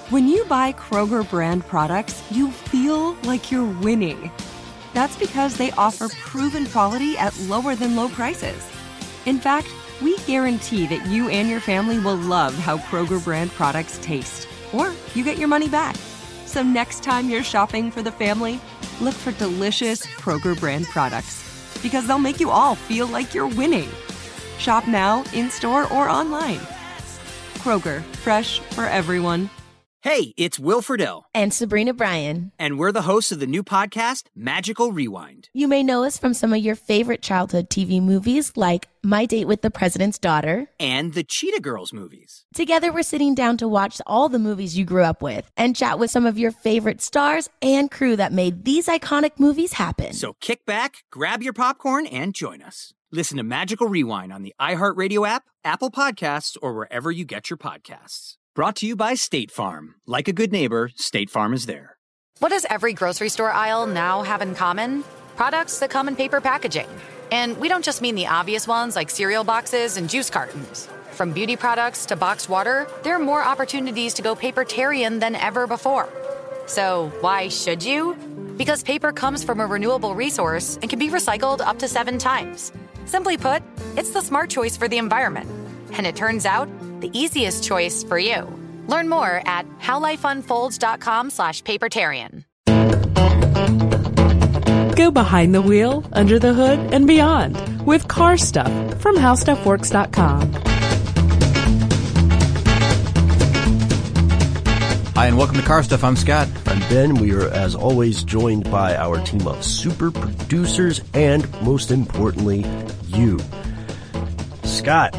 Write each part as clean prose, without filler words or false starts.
When you buy Kroger brand products, you feel like you're winning. That's because they offer proven quality at lower than low prices. In fact, we guarantee that you and your family will love how Kroger brand products taste, or you get your money back. So next time you're shopping for the family, look for delicious Kroger brand products, because they'll make you all feel like you're winning. Shop now, in-store, or online. Kroger, fresh for everyone. Hey, it's Will Friedle. And Sabrina Bryan. And we're the hosts of the new podcast, Magical Rewind. You may know us from some of your favorite childhood TV movies like My Date with the President's Daughter and the Cheetah Girls movies. Together, we're sitting down to watch all the movies you grew up with and chat with some of your favorite stars and crew that made these iconic movies happen. So kick back, grab your popcorn, and join us. Listen to Magical Rewind on the iHeartRadio app, Apple Podcasts, or wherever you get your podcasts. Brought to you by State Farm. Like a good neighbor, State Farm is there. What does every grocery store aisle now have in common? Products that come in paper packaging. And we don't just mean the obvious ones like cereal boxes and juice cartons. From beauty products to boxed water, there are more opportunities to go papertarian than ever before. So why should you? Because paper comes from a renewable resource and can be recycled up to 7 times. Simply put, it's the smart choice for the environment. And it turns out, the easiest choice for you. Learn more at howlifeunfolds.com/papertarian. Go behind the wheel, under the hood, and beyond with Car Stuff from HowStuffWorks.com. Hi, and welcome to Car Stuff. I'm Scott. I'm Ben. We are, as always, joined by our team of super producers and, most importantly, you. Scott,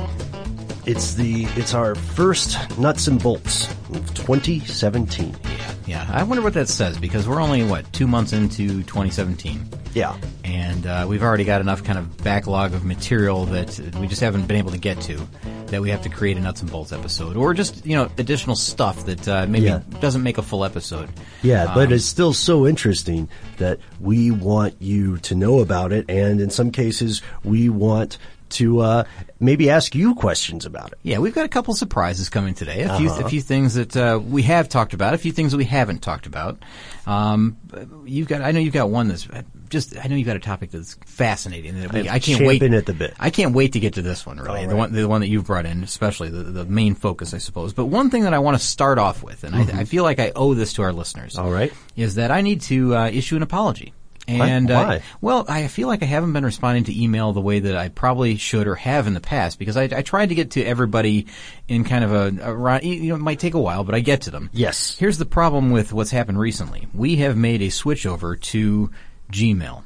it's our first Nuts and Bolts of 2017. Yeah. I wonder what that says, because we're only, 2 months into 2017. Yeah. And we've already got enough kind of backlog of material that we just haven't been able to get to, that we have to create a Nuts and Bolts episode. Or just, additional stuff that maybe doesn't make a full episode. Yeah, but it's still so interesting that we want you to know about it, and in some cases we want to maybe ask you questions about it. Yeah, we've got a couple surprises coming today. A few things that we have talked about, a few things that we haven't talked about. I know you've got one that's I know you've got a topic that's fascinating. I can't wait. Champing at the bit. I can't wait to get to this one, really. Right. The one that you've brought in, especially the main focus, I suppose. But one thing that I want to start off with, and I feel like I owe this to our listeners. All right. Is that I need to issue an apology. And, why? Well, I feel like I haven't been responding to email the way that I probably should or have in the past, because I tried to get to everybody in kind of it might take a while, but I get to them. Yes. Here's the problem with what's happened recently. We have made a switch over to Gmail.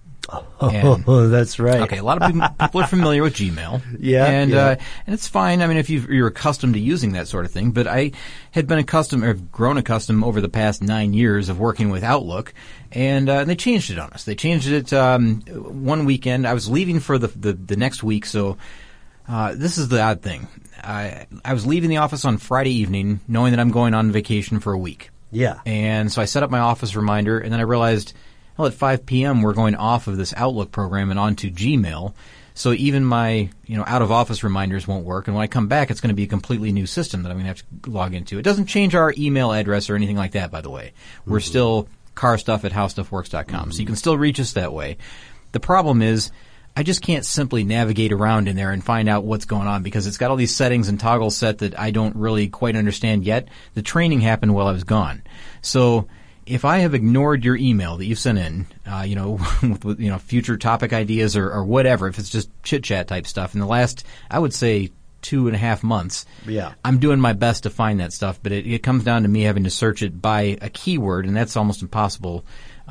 Oh, that's right. Okay, a lot of people are familiar with Gmail. Yeah. And it's fine. I mean, if you're accustomed to using that sort of thing, but I had been grown accustomed over the past 9 years of working with Outlook, and they changed it on us. They changed it one weekend. I was leaving for the next week, so this is the odd thing. I was leaving the office on Friday evening, knowing that I'm going on vacation for a week. Yeah. And so I set up my office reminder, and then I realized, at 5 p.m. we're going off of this Outlook program and onto Gmail. So even my, out of office reminders won't work. And when I come back, it's going to be a completely new system that I'm going to have to log into. It doesn't change our email address or anything like that, by the way. We're still carstuff@howstuffworks.com. So you can still reach us that way. The problem is, I just can't simply navigate around in there and find out what's going on, because it's got all these settings and toggles set that I don't really quite understand yet. The training happened while I was gone. So if I have ignored your email that you sent in, with future topic ideas or whatever, if it's just chit-chat type stuff, in the last, I would say, 2.5 months, I'm doing my best to find that stuff, but it comes down to me having to search it by a keyword, and that's almost impossible,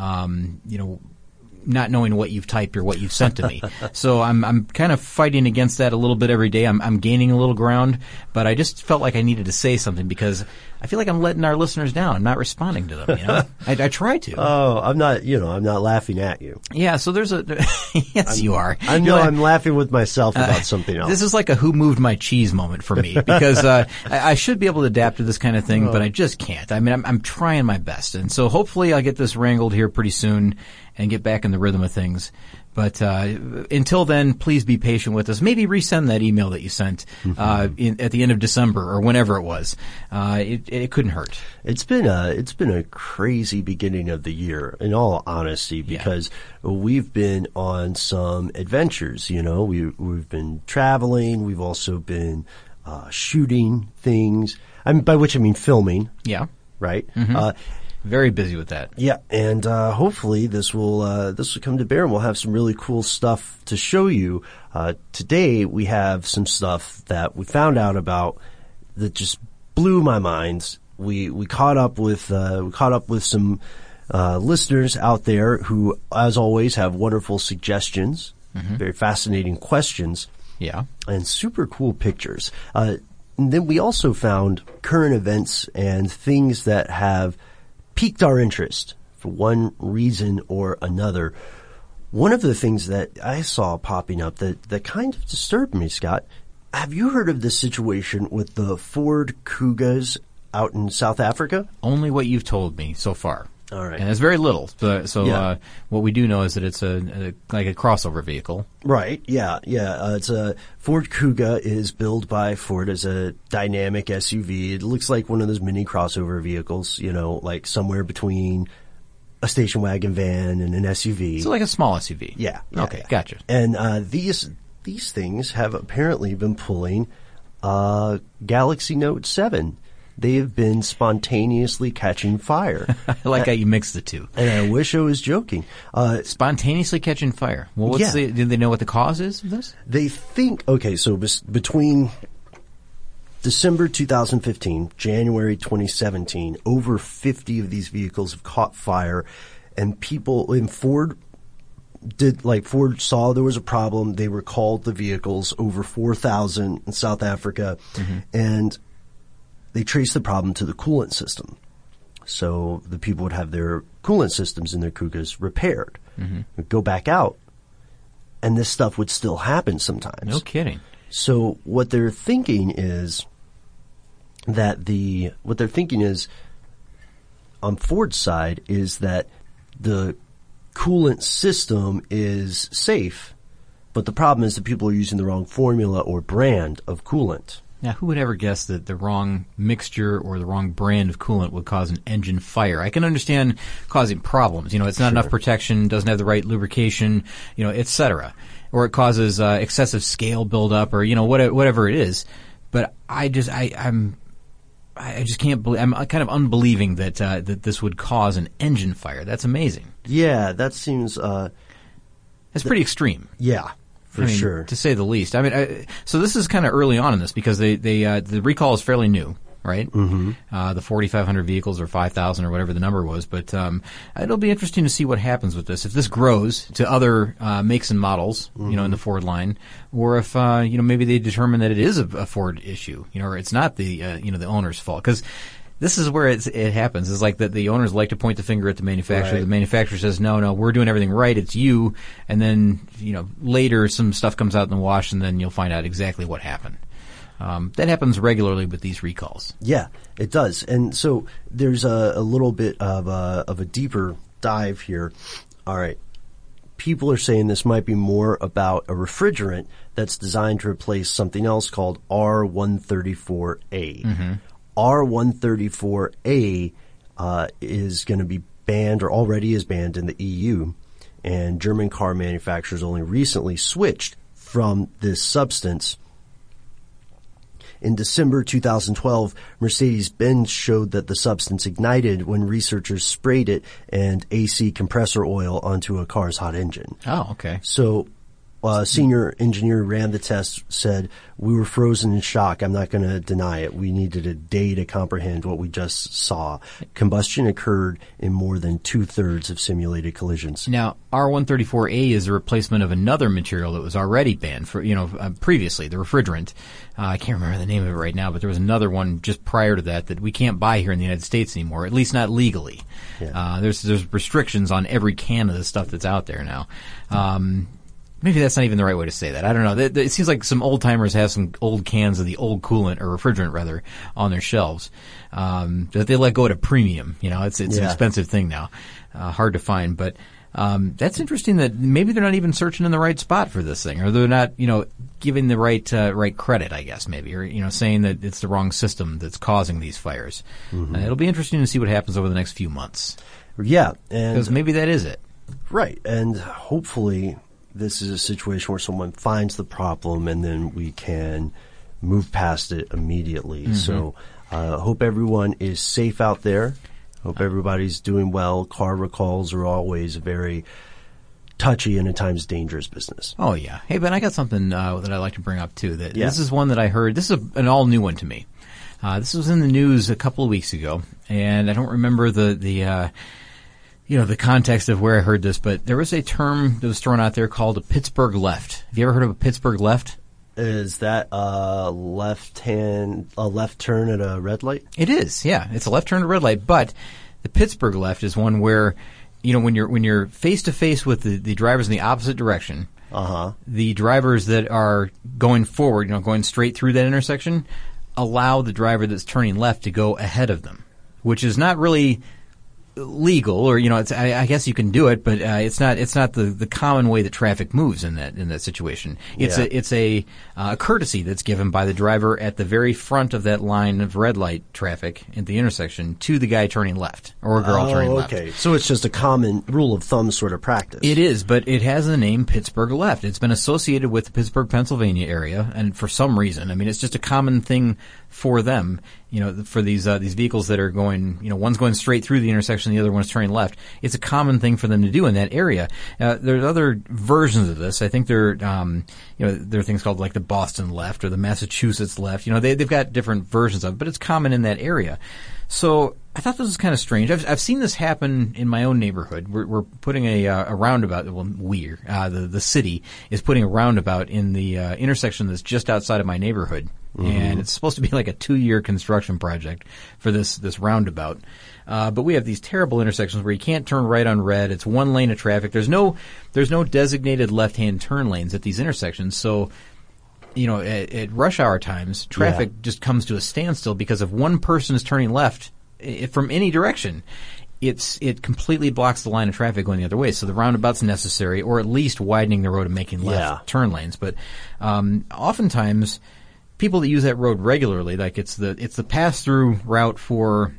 not knowing what you've typed or what you've sent to me. So I'm kind of fighting against that a little bit every day. I'm gaining a little ground, but I just felt like I needed to say something, because I feel like I'm letting our listeners down. I'm not responding to them, I try to. Oh, I'm not laughing at you. Yeah, so there's yes, you are. I'm laughing with myself about something else. This is like a who moved my cheese moment for me, because I should be able to adapt to this kind of thing, but I just can't. I mean, I'm trying my best. And so hopefully I'll get this wrangled here pretty soon and get back in the rhythm of things. But until then, please be patient with us. Maybe resend that email that you sent at the end of December or whenever it was. It couldn't hurt. It's been a crazy beginning of the year, in all honesty, because we've been on some adventures. You know, we've been traveling. We've also been shooting things. By which I mean filming. Yeah. Right. Very busy with that. Yeah, and hopefully this will come to bear, and we'll have some really cool stuff to show you. Today we have some stuff that we found out about that just blew my mind. We caught up with some listeners out there who, as always, have wonderful suggestions, very fascinating questions, and super cool pictures. And then we also found current events and things that have piqued our interest for one reason or another. One of the things that I saw popping up that kind of disturbed me, Scott, have you heard of this situation with the Ford Kugas out in South Africa? Only what you've told me so far. All right. And it's very little. So what we do know is that it's like a crossover vehicle. Right. Yeah. It's a Ford Kuga is billed by Ford as a dynamic SUV. It looks like one of those mini crossover vehicles, you know, like somewhere between a station wagon van and an SUV. So like a small SUV. Yeah. Okay. Gotcha. And these things have apparently been pulling Galaxy Note 7. They have been spontaneously catching fire. I like how you mix the two. And I wish I was joking. Spontaneously catching fire. Well, do they know what the cause is of this? They think, okay, so between December 2015, January 2017, over 50 of these vehicles have caught fire, and people in Ford Ford saw there was a problem. They recalled the vehicles, over 4,000 in South Africa, and they traced the problem to the coolant system. So the people would have their coolant systems in their Kugas repaired, go back out, and this stuff would still happen sometimes. No kidding. So what they're thinking is on Ford's side is that the coolant system is safe, but the problem is that people are using the wrong formula or brand of coolant. Now, who would ever guess that the wrong mixture or the wrong brand of coolant would cause an engine fire? I can understand causing problems. You know, it's not enough protection, doesn't have the right lubrication, you know, et cetera. Or it causes excessive scale buildup or, you know, whatever it is. But I just can't believe, I'm kind of unbelieving that this would cause an engine fire. That's amazing. Yeah, that seems, that's pretty extreme. Yeah. For sure. To say the least. I mean, so this is kind of early on in this because the recall is fairly new, right? The 4,500 vehicles or 5,000 or whatever the number was. But it'll be interesting to see what happens with this. If this grows to other makes and models, you know, in the Ford line, or if, you know, maybe they determine that it is a Ford issue, you know, or it's not the, you know, the owner's fault. Because this is where it happens. It's like that the owners like to point the finger at the manufacturer. Right. The manufacturer says, no, we're doing everything right. It's you. And then, you know, later some stuff comes out in the wash and then you'll find out exactly what happened. That happens regularly with these recalls. Yeah, it does. And so there's a little bit of a deeper dive here. All right. People are saying this might be more about a refrigerant that's designed to replace something else called R134A. R134A is going to be banned or already is banned in the EU, and German car manufacturers only recently switched from this substance. In December 2012, Mercedes-Benz showed that the substance ignited when researchers sprayed it and AC compressor oil onto a car's hot engine. Oh, okay. So senior engineer who ran the test said, we were frozen in shock. I'm not going to deny it. We needed a day to comprehend what we just saw. Combustion occurred in more than 2/3 of simulated collisions. Now, R134A is a replacement of another material that was already banned for, you know, previously, the refrigerant. I can't remember the name of it right now, but there was another one just prior to that we can't buy here in the United States anymore, at least not legally. Yeah. There's restrictions on every can of the stuff that's out there now. Maybe that's not even the right way to say that. I don't know. It seems like some old timers have some old cans of the old coolant or refrigerant rather on their shelves that they let go at a premium. You know, it's an expensive thing now, hard to find. But That's interesting that maybe they're not even searching in the right spot for this thing, or they're not, giving the right credit, I guess, maybe, or, saying that it's the wrong system that's causing these fires. Mm-hmm. It'll be interesting to see what happens over the next few months. Yeah. Because maybe that is it. Right. And hopefully this is a situation where someone finds the problem and then we can move past it immediately. Mm-hmm. So hope everyone is safe out there. Hope everybody's doing well. Car recalls are always very touchy and at times dangerous business. Oh, yeah. Hey, Ben, I got something that I'd like to bring up, too. This is one that I heard. This is an all-new one to me. This was in the news a couple of weeks ago, and I don't remember the context of where I heard this, but there was a term that was thrown out there called a Pittsburgh left. Have you ever heard of a Pittsburgh left? Is that a left turn at a red light? It is, yeah. It's a left turn at a red light, but the Pittsburgh left is one where, when you're face to face with the drivers in the opposite direction, the drivers that are going forward, going straight through that intersection, allow the driver that's turning left to go ahead of them, which is not really legal, or I guess you can do it, but it's not the common way that traffic moves in that situation. It's a courtesy that's given by the driver at the very front of that line of red light traffic at the intersection to the guy turning left or a girl turning left. Okay, so it's just a common rule of thumb sort of practice. It is, but it has the name Pittsburgh left. It's been associated with the Pittsburgh, Pennsylvania area, and for some reason, it's just a common thing for them. For these vehicles that are going, one's going straight through the intersection, the other one's turning left. It's a common thing for them to do in that area. There's other versions of this. I think there are things called like the Boston left or the Massachusetts left. They've got different versions of it, but it's common in that area. So I thought this was kind of strange. I've seen this happen in my own neighborhood. We're putting a roundabout. Well, the city is putting a roundabout in the intersection that's just outside of my neighborhood. Mm-hmm. And it's supposed to be like a 2-year construction project for this roundabout. But we have these terrible intersections where you can't turn right on red. It's one lane of traffic. There's no designated left-hand turn lanes at these intersections. So, at rush hour times, traffic just comes to a standstill because if one person is turning left from any direction, it completely blocks the line of traffic going the other way. So the roundabout's necessary, or at least widening the road and making left turn lanes. But oftentimes, people that use that road regularly, like it's the pass-through route for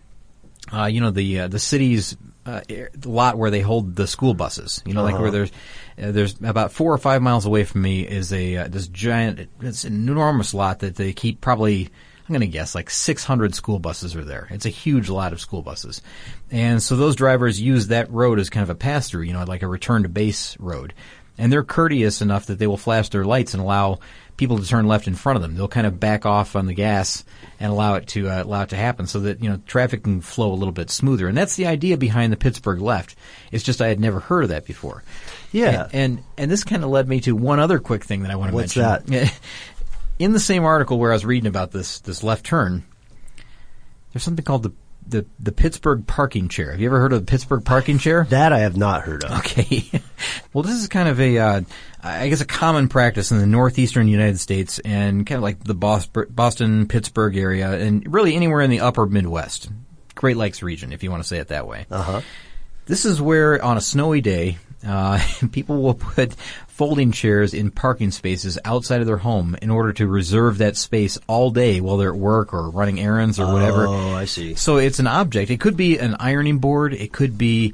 the city's lot where they hold the school buses. Like where there's about 4 or 5 miles away from me is this giant, it's an enormous lot that they keep probably, I'm going to guess, like 600 school buses are there. It's a huge lot of school buses. And so those drivers use that road as kind of a pass-through, like a return to base road. And they're courteous enough that they will flash their lights and allow people to turn left in front of them. They'll kind of back off on the gas and allow it to happen so that, traffic can flow a little bit smoother. And that's the idea behind the Pittsburgh left. It's just I had never heard of that before. Yeah. And this kind of led me to one other quick thing that I want to mention. What's that? In the same article where I was reading about this left turn, there's something called the Pittsburgh parking chair. Have you ever heard of the Pittsburgh parking chair? That I have not heard of. Okay. Well, this is kind of a common practice in the northeastern United States and kind of like the Boston, Pittsburgh area, and really anywhere in the upper Midwest, Great Lakes region, if you want to say it that way. This is where, on a snowy day, people will put folding chairs in parking spaces outside of their home in order to reserve that space all day while they're at work or running errands or whatever. Oh, I see. So it's an object. It could be an ironing board. It could be,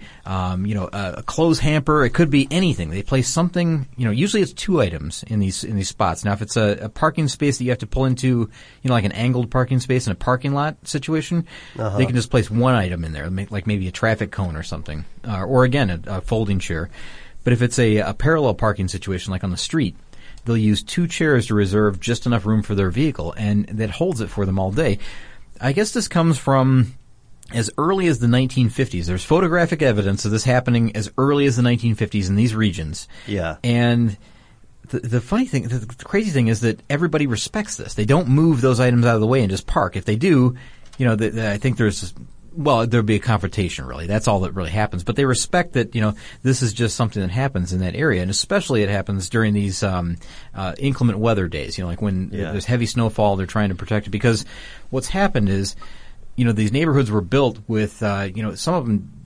a clothes hamper. It could be anything. They place something, usually it's 2 items in these spots. Now, if it's a parking space that you have to pull into, like an angled parking space in a parking lot situation, they can just place 1 item in there, like maybe a traffic cone or something, or again, a folding chair. But if it's a parallel parking situation like on the street, they'll use 2 chairs to reserve just enough room for their vehicle, and that holds it for them all day. I guess this comes from as early as the 1950s. There's photographic evidence of this happening as early as the 1950s in these regions. Yeah. And the funny thing, the crazy thing is that everybody respects this. They don't move those items out of the way and just park. If they do, I think there'll be a confrontation, really. That's all that really happens. But they respect that, this is just something that happens in that area. And especially it happens during these inclement weather days, like when there's heavy snowfall, they're trying to protect it. Because what's happened is, these neighborhoods were built with, some of them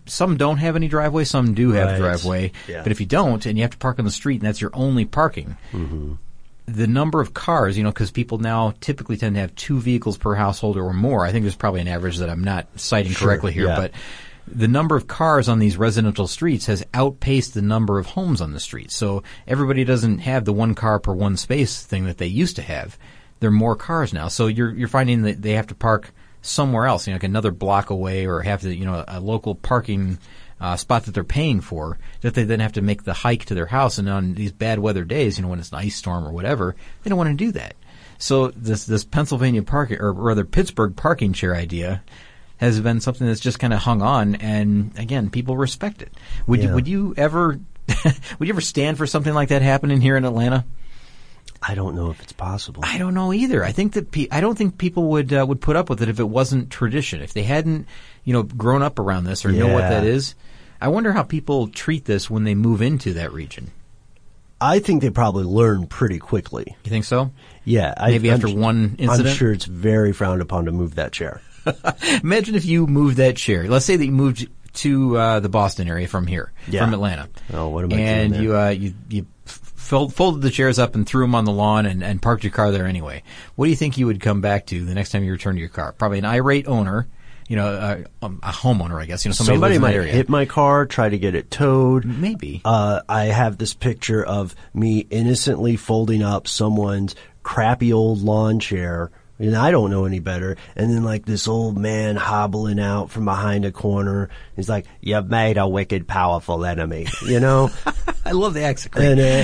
some don't have any driveway, some do have Right. driveway. Yeah. But if you don't, and you have to park on the street, and that's your only parking, the number of cars, because people now typically tend to have 2 vehicles per household or more. I think there's probably an average that I'm not citing correctly here, yeah. but the number of cars on these residential streets has outpaced the number of homes on the street. So everybody doesn't have the 1 car per 1 space thing that they used to have. There are more cars now. So you're finding that they have to park somewhere else, like another block away, or have to, a local parking spot that they're paying for, that they then have to make the hike to their house. And on these bad weather days, when it's an ice storm or whatever, they don't want to do that. So this Pennsylvania parking, or rather Pittsburgh parking chair idea, has been something that's just kind of hung on, and again, people respect it. Would you ever stand for something like that happening here in Atlanta? I don't know if it's possible. I don't know either. I think that I don't think people would put up with it if it wasn't tradition. If they hadn't, grown up around this or know what that is. I wonder how people treat this when they move into that region. I think they probably learn pretty quickly. You think so? Yeah. Maybe after one incident? I'm sure it's very frowned upon to move that chair. Imagine if you moved that chair. Let's say that you moved to the Boston area from here, from Atlanta. Oh, what am I doing and there? you folded the chairs up and threw them on the lawn and parked your car there anyway. What do you think you would come back to the next time you return to your car? Probably an irate owner, a homeowner, I guess. Somebody lives might in that area. hit my car, try to get it towed. Maybe. I have this picture of me innocently folding up someone's crappy old lawn chair, and I don't know any better. And then this old man hobbling out from behind a corner. He's like, "You've made a wicked, powerful enemy," I love the accent.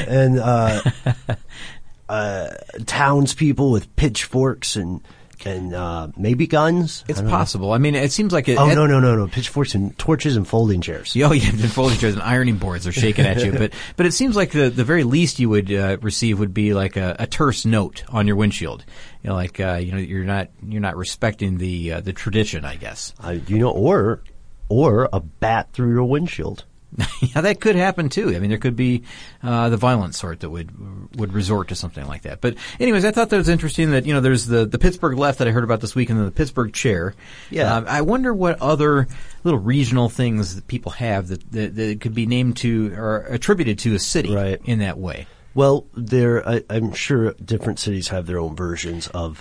And townspeople with pitchforks and maybe guns. It's possible. I mean, it seems like it. Oh, no. Pitchforks and torches and folding chairs. Oh, yeah, and folding chairs and ironing boards are shaking at you. But it seems like the very least you would receive would be like a terse note on your windshield. You're not respecting the tradition, I guess. Or a bat through your windshield. Yeah, that could happen too. I mean, there could be the violent sort that would resort to something like that. But anyways, I thought that was interesting that there's the Pittsburgh left that I heard about this week, and the Pittsburgh chair. Yeah. I wonder what other little regional things that people have that could be named to or attributed to a city in that way. Well, I'm sure different cities have their own versions of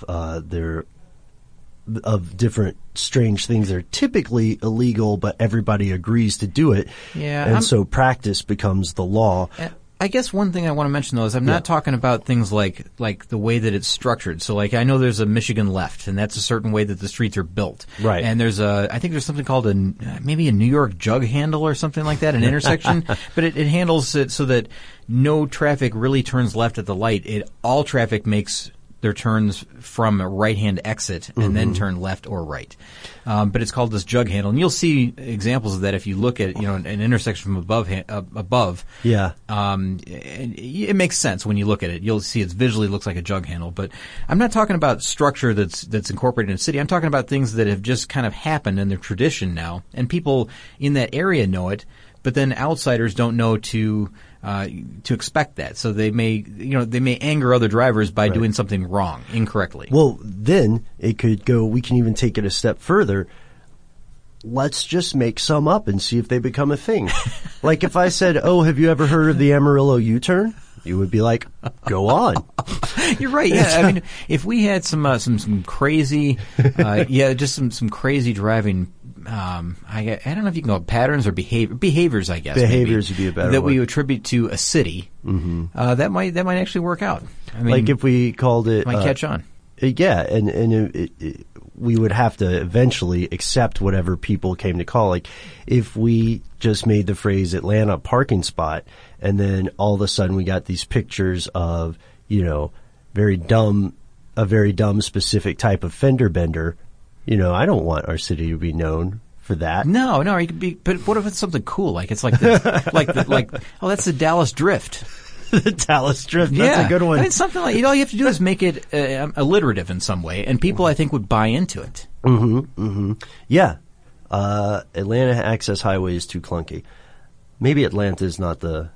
different strange things that are typically illegal, but everybody agrees to do it. Yeah, and so practice becomes the law. I guess one thing I want to mention, though, is I'm not talking about things like the way that it's structured. So, I know there's a Michigan left, and that's a certain way that the streets are built. Right. And I think there's something called maybe a New York jug handle or something like that, an intersection. But it handles it so that no traffic really turns left at the light. All traffic makes their turns from a right-hand exit and then turn left or right. But it's called this jug handle. And you'll see examples of that if you look at, an intersection from above. Yeah. It makes sense when you look at it. You'll see it visually looks like a jug handle. But I'm not talking about structure that's incorporated in a city. I'm talking about things that have just kind of happened in their tradition now. And people in that area know it, but then outsiders don't know to expect that. So they may anger other drivers by doing something wrong, incorrectly. Well, then it could go, we can even take it a step further. Let's just make some up and see if they become a thing. Like if I said, "Oh, have you ever heard of the Amarillo U-turn?" You would be like, "Go on." You're right. Yeah. I mean, if we had some crazy, just some crazy driving, I don't know if you can call it patterns or behaviors, I guess. Behaviors would be a better that one. we attribute to a city. Mm-hmm. That might actually work out. I mean, like if we called it, might catch on. Yeah, and we would have to eventually accept whatever people came to call. Like if we just made the phrase Atlanta parking spot, and then all of a sudden we got these pictures of, a very dumb specific type of fender bender. I don't want our city to be known for that. No, it could be. But what if it's something cool? Like it's like oh, that's the Dallas Drift. The Dallas Drift. That's a good one. I mean, something like all you have to do is make it alliterative in some way, and people I think would buy into it. Mm-hmm. Mm-hmm. Yeah. Atlanta Access Highway is too clunky. Maybe Atlanta is not the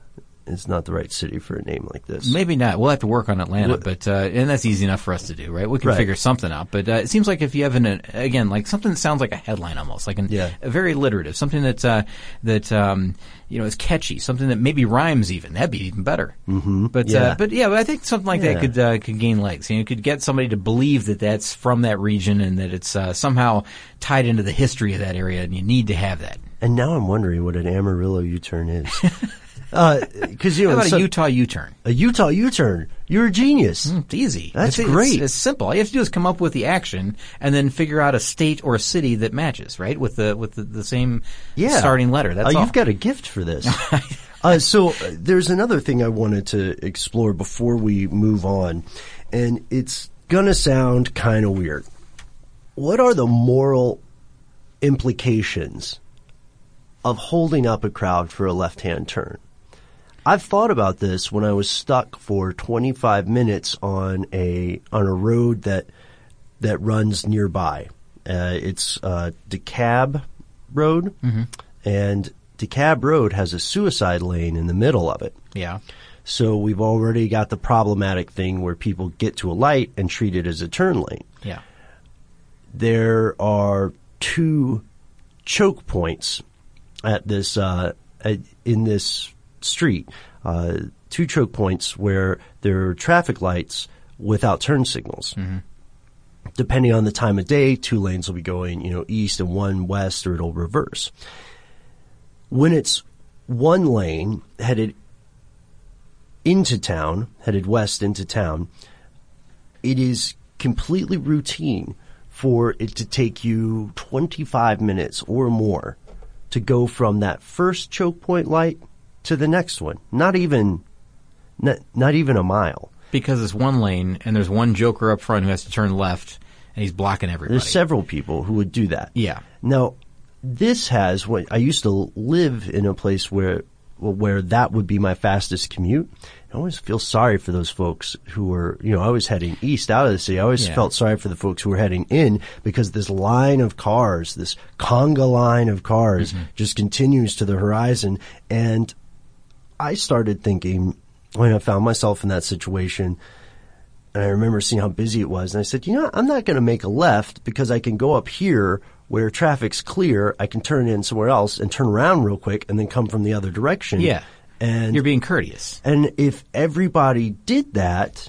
is not the right city for a name like this. Maybe not. We'll have to work on Atlanta, but and that's easy enough for us to do, right? We can figure something out. But it seems like if you have again, like something that sounds like a headline almost, like a very alliterative, something that is catchy, something that maybe rhymes even. That'd be even better. Mm-hmm. But I think something like that could gain legs. You could get somebody to believe that that's from that region and that it's somehow tied into the history of that area, and you need to have that. And now I'm wondering what an Amarillo U-turn is. Because how about a Utah U-turn? A Utah U-turn. You're a genius. It's easy. That's great. It's simple. All you have to do is come up with the action and then figure out a state or a city that matches, right? With the same starting letter. That's all. You've got a gift for this. So there's another thing I wanted to explore before we move on, and it's gonna sound kind of weird. What are the moral implications of holding up a crowd for a left-hand turn? I've thought about this when I was stuck for 25 minutes on a road that runs nearby. It's DeKalb Road, and DeKalb Road has a suicide lane in the middle of it. Yeah. So we've already got the problematic thing where people get to a light and treat it as a turn lane. Yeah. There are 2 choke points at this in this street, 2 choke points where there are traffic lights without turn signals. Mm-hmm. Depending on the time of day, 2 lanes will be going, east and 1 west, or it'll reverse. When it's 1 lane headed west into town, it is completely routine for it to take you 25 minutes or more to go from that first choke point light to the next one. Not even a mile. Because it's 1 lane and there's 1 joker up front who has to turn left and he's blocking everybody. There's several people who would do that. Yeah. Now, this has I used to live in a place where that would be my fastest commute. I always feel sorry for those folks who were, I was heading east out of the city. I always felt sorry for the folks who were heading in, because this line of cars, this conga line of cars, just continues to the horizon. And I started thinking, when I found myself in that situation, and I remember seeing how busy it was, and I said, I'm not going to make a left because I can go up here where traffic's clear. I can turn in somewhere else and turn around real quick and then come from the other direction. Yeah. And you're being courteous. And if everybody did that,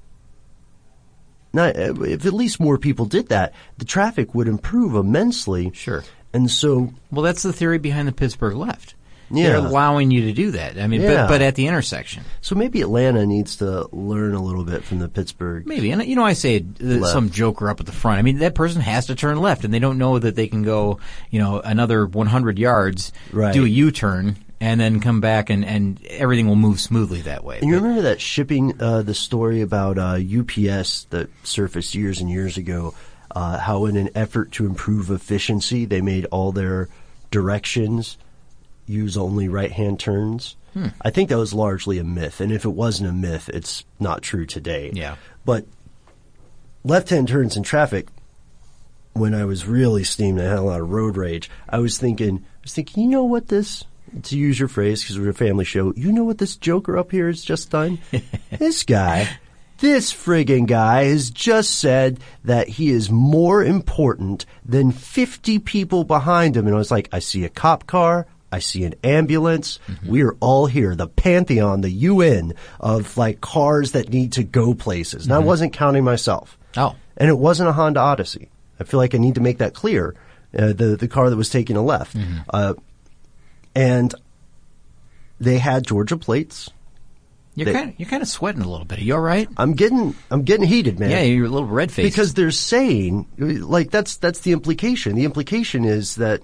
if at least more people did that, the traffic would improve immensely. Sure. And so, well, that's the theory behind the Pittsburgh left. Yeah. They're allowing you to do that. I mean, but at the intersection. So maybe Atlanta needs to learn a little bit from the Pittsburgh. Maybe. And, I say some joker up at the front. I mean, that person has to turn left, and they don't know that they can go, another 100 yards, do a U-turn, and then come back, and everything will move smoothly that way. And you remember that shipping, the story about UPS that surfaced years and years ago, how in an effort to improve efficiency, they made all their directions use only right-hand turns? I think that was largely a myth, and if it wasn't a myth, it's not true today. Yeah. But left-hand turns in traffic, when I was really steamed, I had a lot of road rage, I was thinking, what this, to use your phrase, because we're a family show, what this joker up here has just done? This friggin' guy has just said that he is more important than 50 people behind him. And I was like, I see a cop car, I see an ambulance. We are all here. The pantheon, the UN of cars that need to go places. And I wasn't counting myself. Oh. And it wasn't a Honda Odyssey. I feel like I need to make that clear. The car that was taking a left. And they had Georgia plates. You're kind of sweating a little bit. Are you all right? I'm getting heated, man. Yeah, you're a little red-faced. Because they're saying, that's the implication. The implication is that,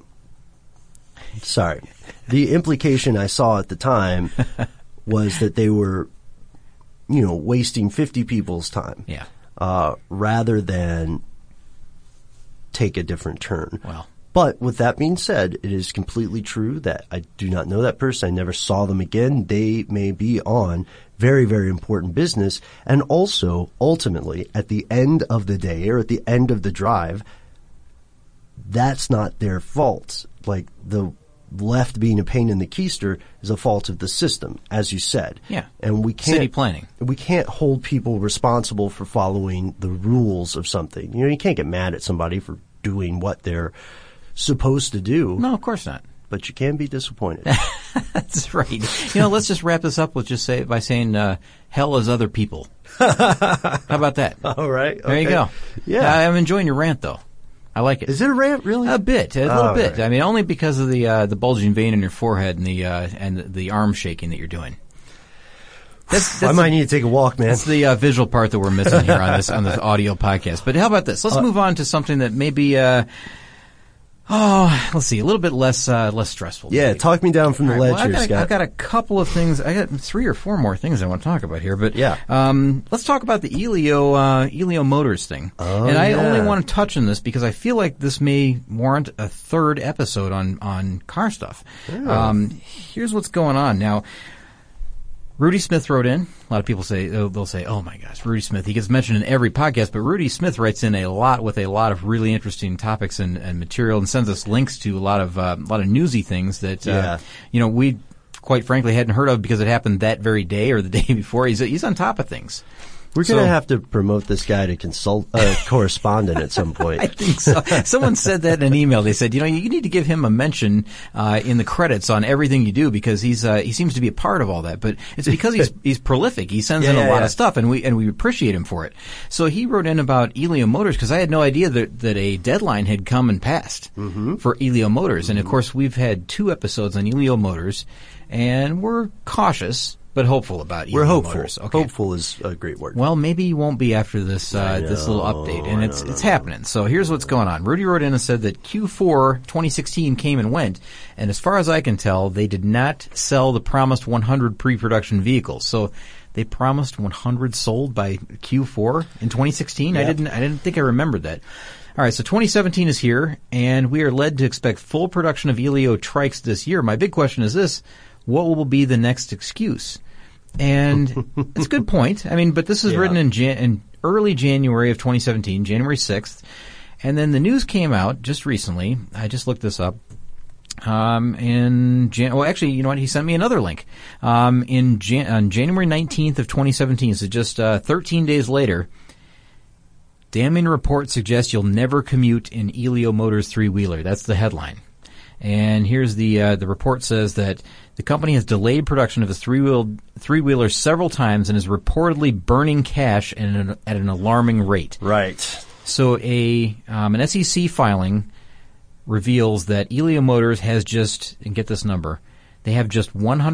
the implication I saw at the time was that they were, wasting 50 people's time. Yeah. Rather than take a different turn. Well. But with that being said, it is completely true that I do not know that person. I never saw them again. They may be on very, very important business. And also, ultimately, at the end of the day or at the end of the drive, that's not their fault. left being a pain in the keister is a fault of the system, as you said. Yeah. And we can't, city planning. We can't hold people responsible for following the rules of something. You know, you can't get mad at somebody for doing what they're supposed to do. No, of course not. But you can be disappointed. That's right. You know, let's just wrap this up with by saying hell is other people. How about that? All right. There you go. Yeah. I'm enjoying your rant, though. I like it. Is it a rant, really? A bit, a little bit. Right. I mean, only because of the bulging vein in your forehead and the arm shaking that you're doing. I might need to take a walk, man. That's the visual part that we're missing here on this audio podcast. But how about this? Let's move on to something that maybe let's see, a little bit less stressful. Yeah, talk me down from the ledge here, Scott. I've got a couple of things. I got 3 or 4 more things I want to talk about here. But yeah, let's talk about the Elio Motors thing. I only want to touch on this because I feel like this may warrant a 3rd episode on car stuff. Yeah. Here's what's going on now. Rudy Smith wrote in. A lot of people they'll say, "Oh my gosh, Rudy Smith." He gets mentioned in every podcast, but Rudy Smith writes in a lot with a lot of really interesting topics and material, and sends us links to a lot of newsy things that we quite frankly hadn't heard of because it happened that very day or the day before. He's on top of things. We're going to have to promote this guy to correspondent at some point. I think so. Someone said that in an email. They said, you need to give him a mention in the credits on everything you do because he seems to be a part of all that. But it's because he's prolific. He sends in a lot of stuff, and we appreciate him for it. So he wrote in about Elio Motors because I had no idea that a deadline had come and passed for Elio Motors. And of course, we've had 2 episodes on Elio Motors, and we're cautious but hopeful about Elio Motors. Okay. Hopeful is a great word. Well, maybe you won't be after this this little update, and it's happening. So here's what's going on. Rudy wrote in and said that Q4 2016 came and went, and as far as I can tell, they did not sell the promised 100 pre-production vehicles. So they promised 100 sold by Q4 in 2016. Yep. I didn't think I remembered that. All right, so 2017 is here, and we are led to expect full production of Elio trikes this year. My big question is this: what will be the next excuse? And it's a good point. I mean, but this is written in early January of 2017, January 6th. And then the news came out just recently. I just looked this up. Actually, you know what? He sent me another link. On January 19th of 2017, so just 13 days later, damning report suggests you'll never commute in Elio Motors 3-wheeler. That's the headline. And here's the report says that the company has delayed production of its three-wheeler several times and is reportedly burning cash at an alarming rate. Right. So an SEC filing reveals that Elio Motors has just, and get this number, they have just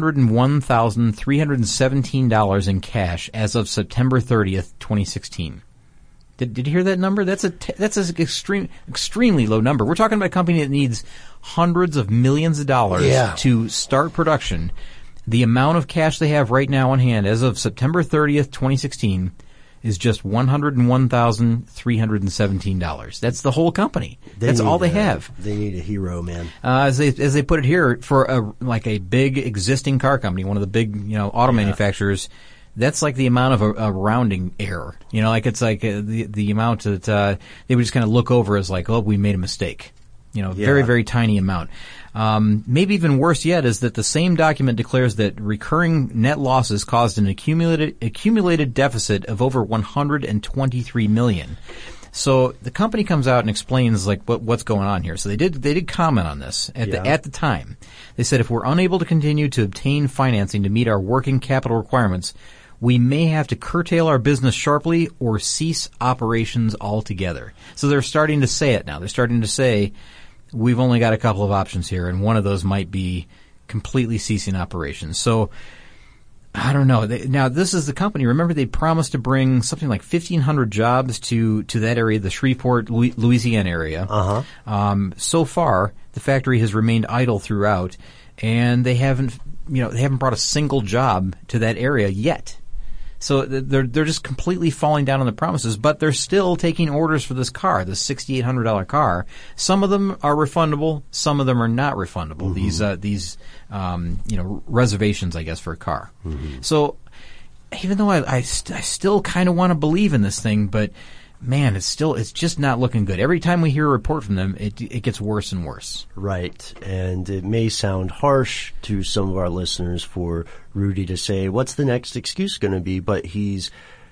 $101,317 in cash as of September 30th, 2016. Did you hear that number? That's an extremely low number. We're talking about a company that needs hundreds of millions of dollars to start production. The amount of cash they have right now on hand as of September 30th, 2016 is just $101,317. That's the whole company. That's all they have. They need a hero, man. As they put it here, for a big existing car company, one of the big auto manufacturers, that's like the amount of a rounding error. It's like the amount that they would just kind of look over as like, oh, we made a mistake. Very, very tiny amount. Maybe even worse yet is that the same document declares that recurring net losses caused an accumulated deficit of over $123 million. So the company comes out and explains like what's going on here. So they did comment on this at the time. They said if we're unable to continue to obtain financing to meet our working capital requirements, we may have to curtail our business sharply or cease operations altogether. So they're starting to say it now. They're starting to say we've only got a couple of options here, and one of those might be completely ceasing operations. So I don't know. Now, this is the company. Remember, they promised to bring something like 1,500 jobs to that area, the Shreveport, Louisiana area. Uh-huh. So far, the factory has remained idle throughout, and they haven't brought a single job to that area yet. So they're just completely falling down on the promises, but they're still taking orders for this car, this $6,800 car. Some of them are refundable, some of them are not refundable. Mm-hmm. These reservations, I guess, for a car. Mm-hmm. So even though I still kind of want to believe in this thing, but man, it's just not looking good. Every time we hear a report from them, it gets worse and worse. Right. And it may sound harsh to some of our listeners for Rudy to say, what's the next excuse going to be? But he's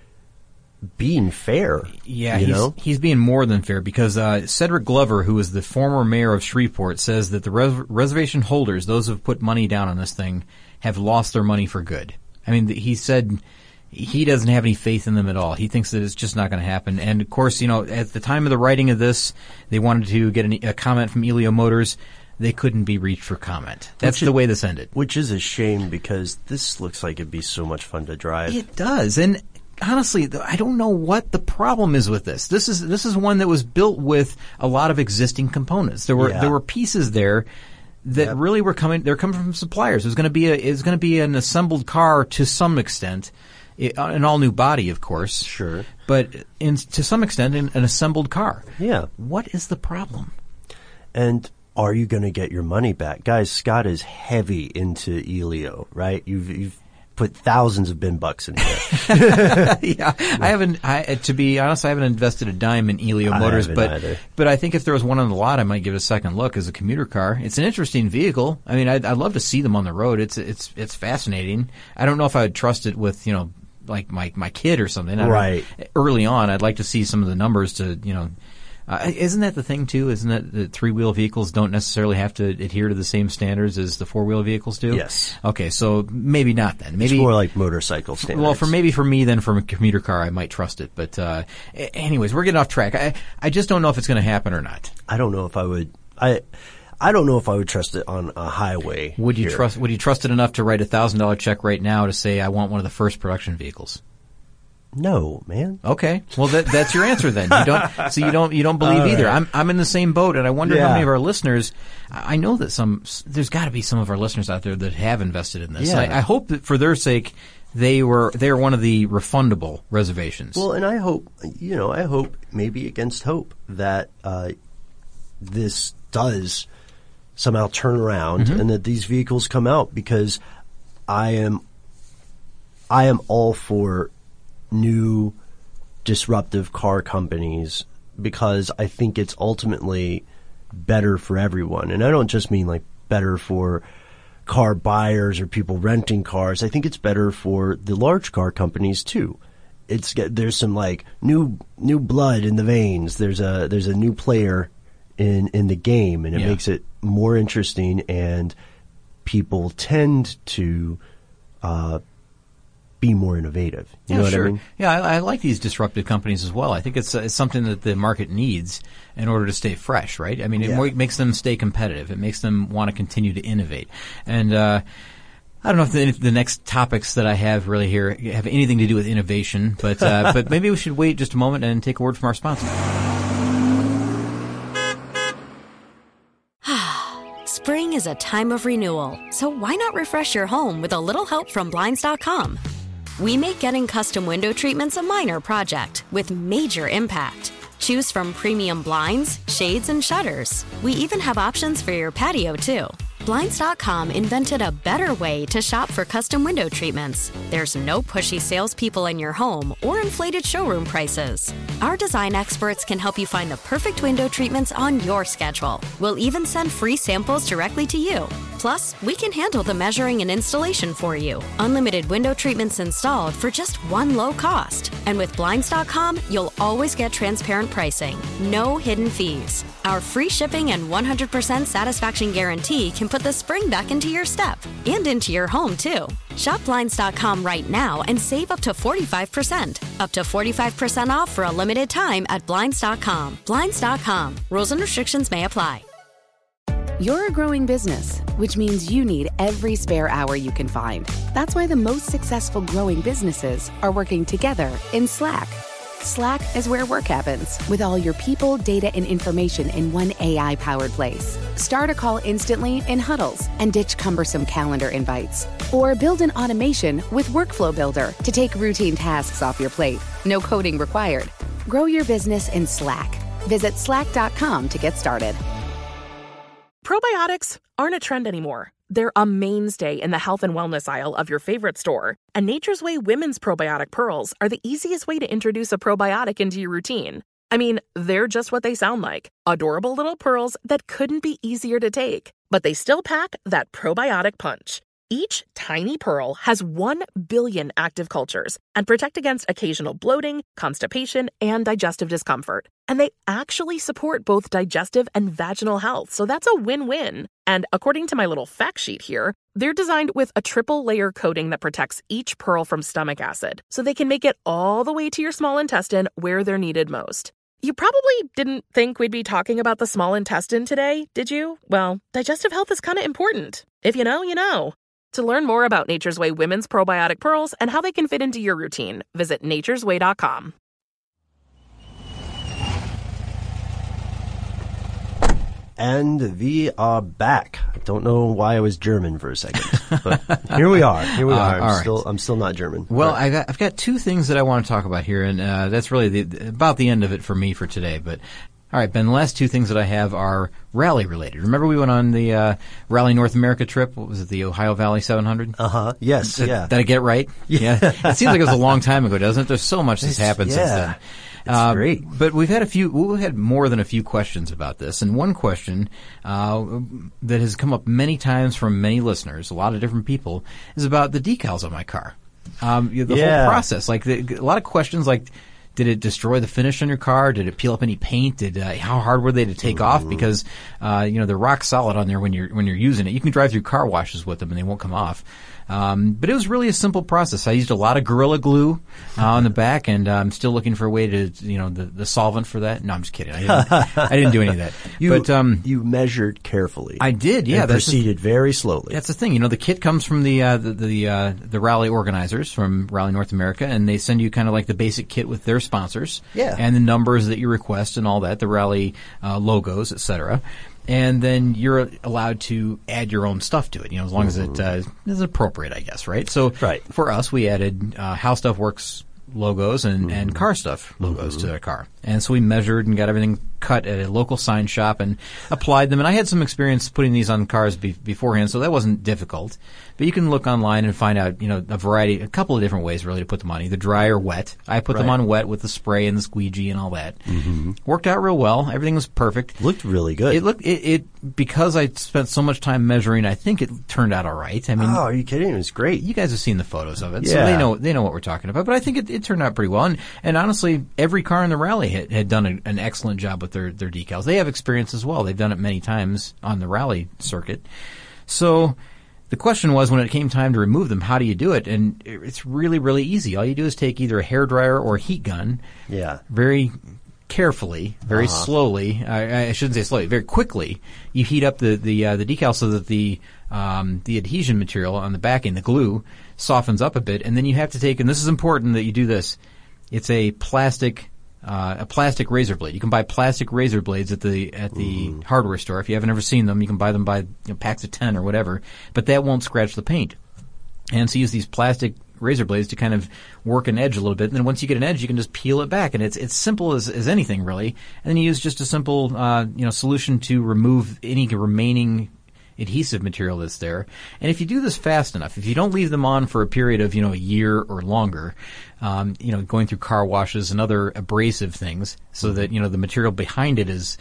being fair. Yeah, he's being more than fair because Cedric Glover, who is the former mayor of Shreveport, says that the reservation holders, those who have put money down on this thing, have lost their money for good. I mean, he said he doesn't have any faith in them at all. He thinks that it's just not going to happen. And, of course, at the time of the writing of this, they wanted to get a comment from Elio Motors. They couldn't be reached for comment. That's the way this ended. Which is a shame because this looks like it'd be so much fun to drive. It does. And honestly, I don't know what the problem is with this. This is one that was built with a lot of existing components. There were pieces there that really were coming. They're coming from suppliers. It's going to be an assembled car to some extent, an all new body, of course. Sure, but to some extent, an assembled car. Yeah. What is the problem? And are you going to get your money back, guys? Scott is heavy into Elio, right? You've put thousands of bin bucks in there. Yeah, I haven't. To be honest, I haven't invested a dime in Elio Motors, but I think if there was one on the lot, I might give it a second look as a commuter car. It's an interesting vehicle. I mean, I'd love to see them on the road. It's fascinating. I don't know if I would trust it with like my kid or something. Right. Early on, I'd like to see some of the numbers to isn't that the thing too? Isn't that the three-wheel vehicles don't necessarily have to adhere to the same standards as the four-wheel vehicles do? Yes. Okay, so maybe not then. Maybe it's more like motorcycle standards. Well, for me then, from a commuter car, I might trust it. But anyways, we're getting off track. I just don't know if it's going to happen or not. I don't know if I would. I don't know if I would trust it on a highway. Would you trust it enough to write $1,000 check right now to say I want one of the first production vehicles? No, man. Okay. Well, that's your answer then. You don't believe either. Right. I'm in the same boat, and I wonder how many of our listeners. I know that there's got to be some of our listeners out there that have invested in this. Yeah. I hope that for their sake, they are one of the refundable reservations. Well, and I hope maybe against hope that this does somehow turn around and that these vehicles come out, because I am all for new disruptive car companies, because I think it's ultimately better for everyone. And I don't just mean like better for car buyers or people renting cars. I think it's better for the large car companies too. There's some like new blood in the veins. There's a new player in the game, and it makes it more interesting, and people tend to be more innovative. You know what I mean? Yeah, I like these disruptive companies as well. I think it's something that the market needs in order to stay fresh, right? I mean, it makes them stay competitive. It makes them want to continue to innovate. And I don't know if the next topics that I have really here have anything to do with innovation, but maybe we should wait just a moment and take a word from our sponsor. Spring is a time of renewal, so why not refresh your home with a little help from Blinds.com? We make getting custom window treatments a minor project with major impact. Choose from premium blinds, shades, and shutters. We even have options for your patio, too. Blinds.com invented a better way to shop for custom window treatments. There's no pushy salespeople in your home or inflated showroom prices. Our design experts can help you find the perfect window treatments on your schedule. We'll even send free samples directly to you. Plus, we can handle the measuring and installation for you. Unlimited window treatments installed for just one low cost. And with Blinds.com, you'll always get transparent pricing. No hidden fees. Our free shipping and 100% satisfaction guarantee can put the spring back into your step and into your home, too. Shop Blinds.com right now and save up to 45%. Up to 45% off for a limited time at Blinds.com. Blinds.com. Rules and restrictions may apply. You're a growing business, which means you need every spare hour you can find. That's why the most successful growing businesses are working together in Slack. Slack is where work happens, with all your people, data, and information in one AI-powered place. Start a call instantly in huddles and ditch cumbersome calendar invites. Or build an automation with Workflow Builder to take routine tasks off your plate. No coding required. Grow your business in Slack. Visit slack.com to get started. Probiotics aren't a trend anymore. they're a mainstay in the health and wellness aisle of your favorite store. And Nature's Way Women's Probiotic Pearls are the easiest way to introduce a probiotic into your routine. I mean, they're just what they sound like. Adorable little pearls that couldn't be easier to take. But they still pack that probiotic punch. Each tiny pearl has 1 billion active cultures and protect against occasional bloating, constipation, and digestive discomfort. And they actually support both digestive and vaginal health, so that's a win-win. And according to my little fact sheet here, they're designed with a triple-layer coating that protects each pearl from stomach acid, so they can make it all the way to your small intestine where they're needed most. You probably didn't think we'd be talking about the small intestine today, did you? Well, digestive health is kind of important. If you know, you know. To learn more about Nature's Way Women's Probiotic Pearls and how they can fit into your routine, visit naturesway.com. And we are back. I don't know why I was German for a second, but here we are. I'm still not German. Well, I've got 2 things that I want to talk about here, and that's really about the end of it for me for today. But all right, Ben, the last 2 things that I have are rally related. Remember we went on the Rally North America trip? What was it, the Ohio Valley 700? Yes, Did I get it right? Yeah. It seems like it was a long time ago, doesn't it? There's so much that's happened since then. It's great. But we've had more than a few questions about this. And one question that has come up many times from many listeners, a lot of different people, is about the decals on my car. The whole process. Like a lot of questions like, did it destroy the finish on your car? Did it peel up any paint? How hard were they to take off? Because they're rock solid on there when you're using it. You can drive through car washes with them and they won't come off. But it was really a simple process. I used a lot of Gorilla Glue on the back, and I'm still looking for a way to, the solvent for that. No, I'm just kidding. I didn't do any of that. You measured carefully. I did, yeah. And proceeded very slowly. That's the thing. The kit comes from the rally organizers from Rally North America, and they send you kind of like the basic kit with their sponsors. Yeah. And the numbers that you request and all that, the rally logos, etc. And then you're allowed to add your own stuff to it, as long as it is appropriate, I guess, right? So for us, we added How Stuff Works logos and Car Stuff logos to the car. And so we measured and got everything cut at a local sign shop and applied them. And I had some experience putting these on cars beforehand, so that wasn't difficult. But you can look online and find out, a couple of different ways really to put them on, either dry or wet. I put them on wet with the spray and the squeegee and all that. Worked out real well. Everything was perfect. Looked really good. Because I spent so much time measuring, I think it turned out all right. I mean, are you kidding? It was great. You guys have seen the photos of it, so they know what we're talking about. But I think it turned out pretty well. And honestly, every car in the rally had done an excellent job with their decals. They have experience as well. They've done it many times on the rally circuit. So the question was, when it came time to remove them, how do you do it? And it's really, really easy. All you do is take either a hairdryer or a heat gun. Yeah. Very carefully, very slowly. I shouldn't say slowly. Very quickly, you heat up the decal so that the adhesion material on the backing, the glue, softens up a bit, and then you have to take. And this is important that you do this. It's a plastic razor blade. You can buy plastic razor blades at the hardware store. If you haven't ever seen them, you can buy them by packs of 10 or whatever. But that won't scratch the paint. And so use these plastic razor blades to kind of work an edge a little bit. And then once you get an edge, you can just peel it back. And it's simple as anything, really. And then you use just a simple solution to remove any remaining adhesive material that's there. And if you do this fast enough, if you don't leave them on for a period of, a year or longer, going through car washes and other abrasive things so that, the material behind it is,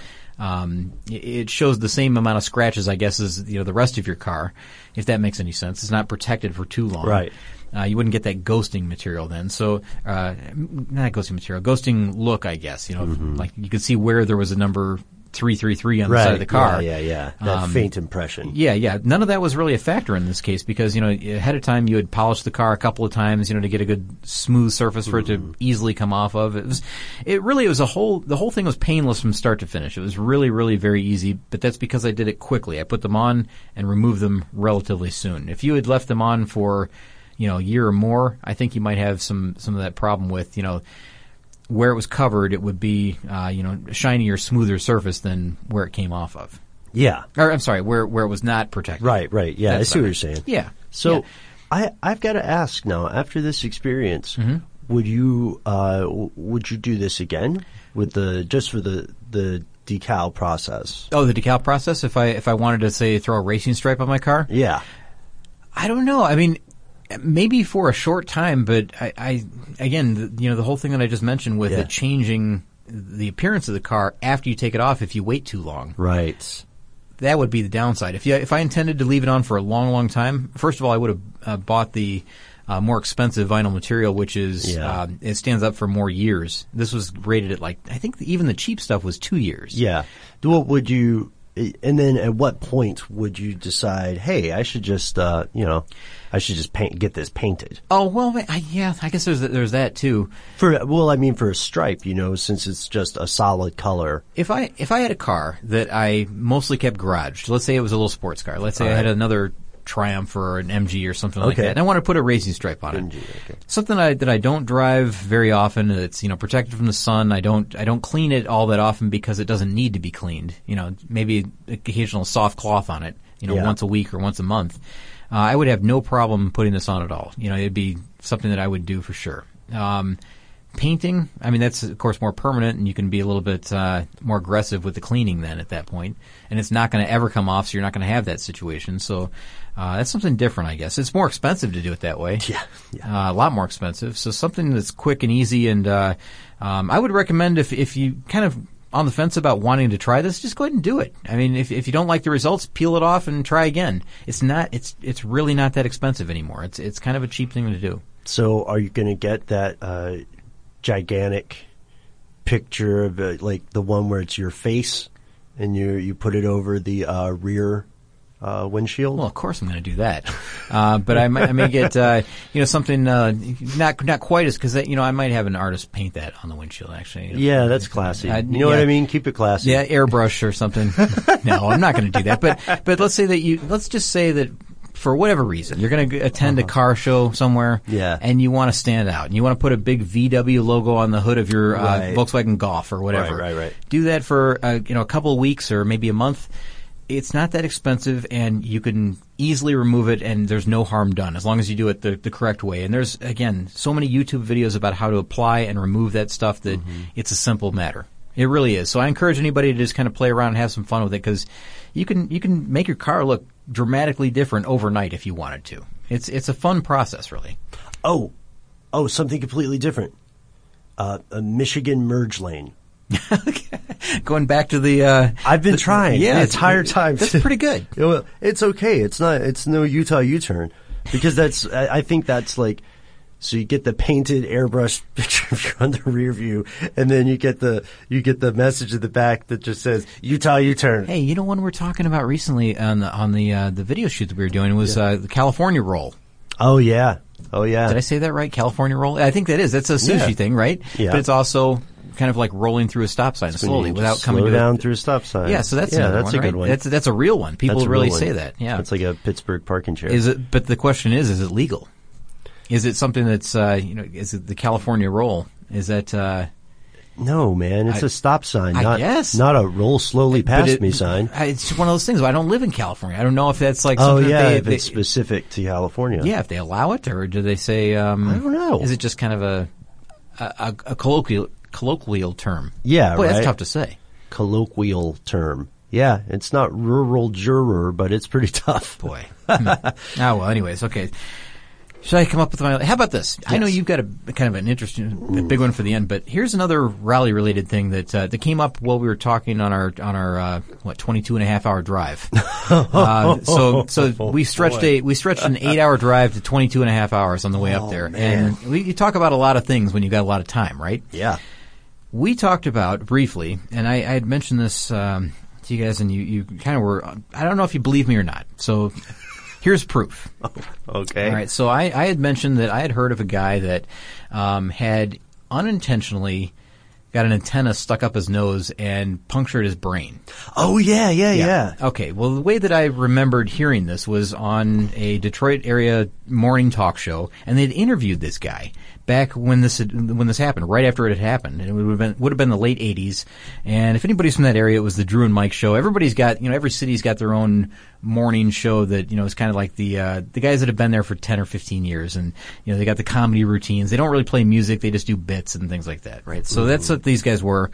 it shows the same amount of scratches, I guess, as, the rest of your car, if that makes any sense. It's not protected for too long. Right. You wouldn't get that ghosting material then. So, not ghosting material, ghosting look, I guess, like you could see where there was a number 333 on the side of the car. Yeah. That faint impression. Yeah. None of that was really a factor in this case because, ahead of time you had polished the car a couple of times, to get a good smooth surface for it to easily come off of. The whole thing was painless from start to finish. It was really, really very easy, but that's because I did it quickly. I put them on and removed them relatively soon. If you had left them on for, a year or more, I think you might have some of that problem with, where it was covered, it would be, a shinier, smoother surface than where it came off of. Yeah. Or, I'm sorry, where it was not protected. Right. Yeah, I see what you're saying. Yeah. So, I've got to ask now, after this experience, would you do this again with just for the decal process? Oh, the decal process? If I wanted to, say, throw a racing stripe on my car? Yeah. I don't know. I mean, maybe for a short time, but I again, the whole thing that I just mentioned with it changing the appearance of the car after you take it off if you wait too long. Right. That would be the downside. If I intended to leave it on for a long, long time, first of all, I would have bought the more expensive vinyl material, which is it stands up for more years. This was rated at, like, I think even the cheap stuff was 2 years. Yeah. What would you? And then at what point would you decide, hey, I should just I should just get this painted? Oh, well, I guess there's that too. For a stripe, since it's just a solid color. If I had a car that I mostly kept garaged, let's say it was a little sports car. Let's say I had another Triumph or an MG or something like that, and I want to put a racing stripe on it. MG, okay. Something that I don't drive very often. It's protected from the sun. I don't clean it all that often because it doesn't need to be cleaned. Maybe occasional soft cloth on it. Once a week or once a month. I would have no problem putting this on at all. It'd be something that I would do for sure. Painting, I mean, that's, of course, more permanent, and you can be a little bit more aggressive with the cleaning then at that point. And it's not going to ever come off, so you're not going to have that situation. So that's something different, I guess. It's more expensive to do it that way. Yeah. A lot more expensive. So something that's quick and easy. And I would recommend if you kind of on the fence about wanting to try this, just go ahead and do it. I mean, if you don't like the results, peel it off and try again. It's really not that expensive anymore. It's kind of a cheap thing to do. So are you going to get that gigantic picture of like the one where it's your face and you put it over the rear windshield? Well, of course I'm going to do that, but I may get something not quite as, because I might have an artist paint that on the windshield actually. Yeah, that's classy. You know what I mean? Keep it classy. Yeah, airbrush or something. No, I'm not going to do that. But let's just say that for whatever reason, you're going to attend a car show somewhere, and you want to stand out, and you want to put a big VW logo on the hood of your Volkswagen Golf or whatever. Right. Do that for a couple of weeks or maybe a month. It's not that expensive, and you can easily remove it, and there's no harm done as long as you do it the correct way. And there's, again, so many YouTube videos about how to apply and remove that stuff that it's a simple matter. It really is. So I encourage anybody to just kind of play around and have some fun with it, because you can make your car look dramatically different overnight if you wanted to. It's a fun process, really. Oh, something completely different. A Michigan merge lane. Going back to the I've been trying the entire time. That's pretty good. It's okay. It's no Utah U-turn, because I think that's like, so you get the painted airbrush picture on the rear view, and then you get the message at the back that just says Utah U-turn. Hey, one we're talking about recently on the video shoot that we were doing was the California roll. Oh yeah. Did I say that right? California roll? I think that is. That's a sushi thing, right? Yeah. But it's also kind of like rolling through a stop sign slowly without coming to down through a stop sign. Yeah, so that's another one, a good one. That's a real one. People really say that. Yeah, it's like a Pittsburgh parking chair. But the question is it legal? Is it something that's is it the California roll? Is that No, man, it's a stop sign. I guess not a roll slowly past me sign. It's one of those things. I don't live in California. I don't know if that's like something if it's specific to California. Yeah, if they allow it, or do they say? I don't know. Is it just kind of a colloquial term? Yeah, boy, right. That's tough to say. Colloquial term. Yeah, it's not rural juror, but it's pretty tough. Boy. Well, anyways, okay. Should I come up with my? How about this? Yes. I know you've got a kind of an interesting, big one for the end, but here's another rally-related thing that came up while we were talking on our 22.5-hour drive. So we stretched an 8-hour drive to 22.5 hours on the way up there, man. and you talk about a lot of things when you got a lot of time, right? Yeah. We talked about briefly, and I had mentioned this to you guys, and you kind of were. I don't know if you believe me or not, so. Here's proof. Okay. All right. So I had mentioned that I had heard of a guy that had unintentionally got an antenna stuck up his nose and punctured his brain. Oh, yeah. Okay. Well, the way that I remembered hearing this was on a Detroit area morning talk show, and they'd interviewed this guy back when this happened, right after it had happened. And it would have been the late 80s. And if anybody's from that area, it was the Drew and Mike show. Everybody's got, every city's got their own morning show that, is kind of like the guys that have been there for 10 or 15 years. And, they got the comedy routines. They don't really play music. They just do bits and things like that, right? So that's what these guys were.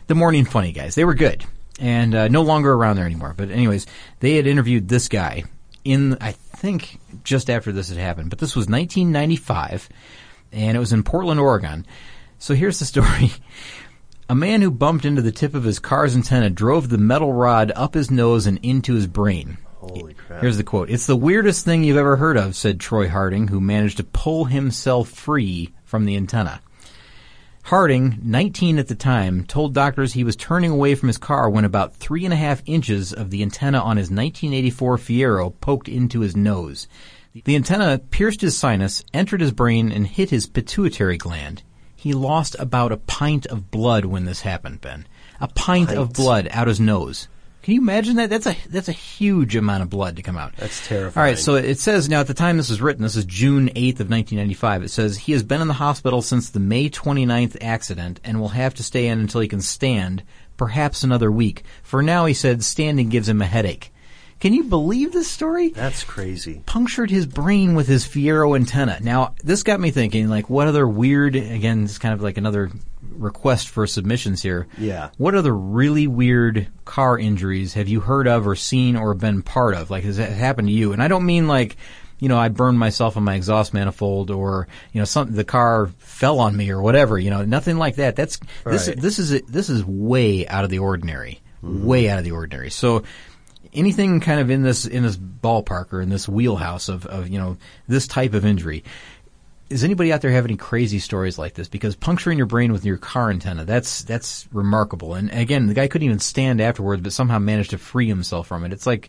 the Morning Funny guys. They were good and no longer around there anymore. But anyways, they had interviewed this guy I think, just after this had happened. But this was 1995, and it was in Portland, Oregon. So here's the story. A man who bumped into the tip of his car's antenna drove the metal rod up his nose and into his brain. Holy crap. Here's the quote. "It's the weirdest thing you've ever heard of," said Troy Harding, who managed to pull himself free from the antenna. Harding, 19 at the time, told doctors he was turning away from his car when about 3.5 inches of the antenna on his 1984 Fiero poked into his nose. The antenna pierced his sinus, entered his brain, and hit his pituitary gland. He lost about a pint of blood when this happened, Ben. A pint of blood out his nose. Can you imagine that? That's a huge amount of blood to come out. That's terrifying. All right, so it says, now at the time this was written, this is June 8th of 1995, it says, he has been in the hospital since the May 29th accident and will have to stay in until he can stand, perhaps another week. For now, he said, standing gives him a headache. Can you believe this story? That's crazy. Punctured his brain with his Fiero antenna. Now, this got me thinking, like, what other weird, again, it's kind of like another request for submissions here. Yeah. What other really weird car injuries have you heard of or seen or been part of? Like, has that happened to you? And I don't mean like, you know, I burned myself on my exhaust manifold or, you know, the car fell on me or whatever, you know, nothing like that. That's, this is way out of the ordinary. Mm-hmm. Way out of the ordinary. So, anything kind of in this ballpark or in this wheelhouse of you know, this type of injury. Does anybody out there have any crazy stories like this? Because puncturing your brain with your car antenna, that's remarkable. And again, the guy couldn't even stand afterwards, but somehow managed to free himself from it. It's like,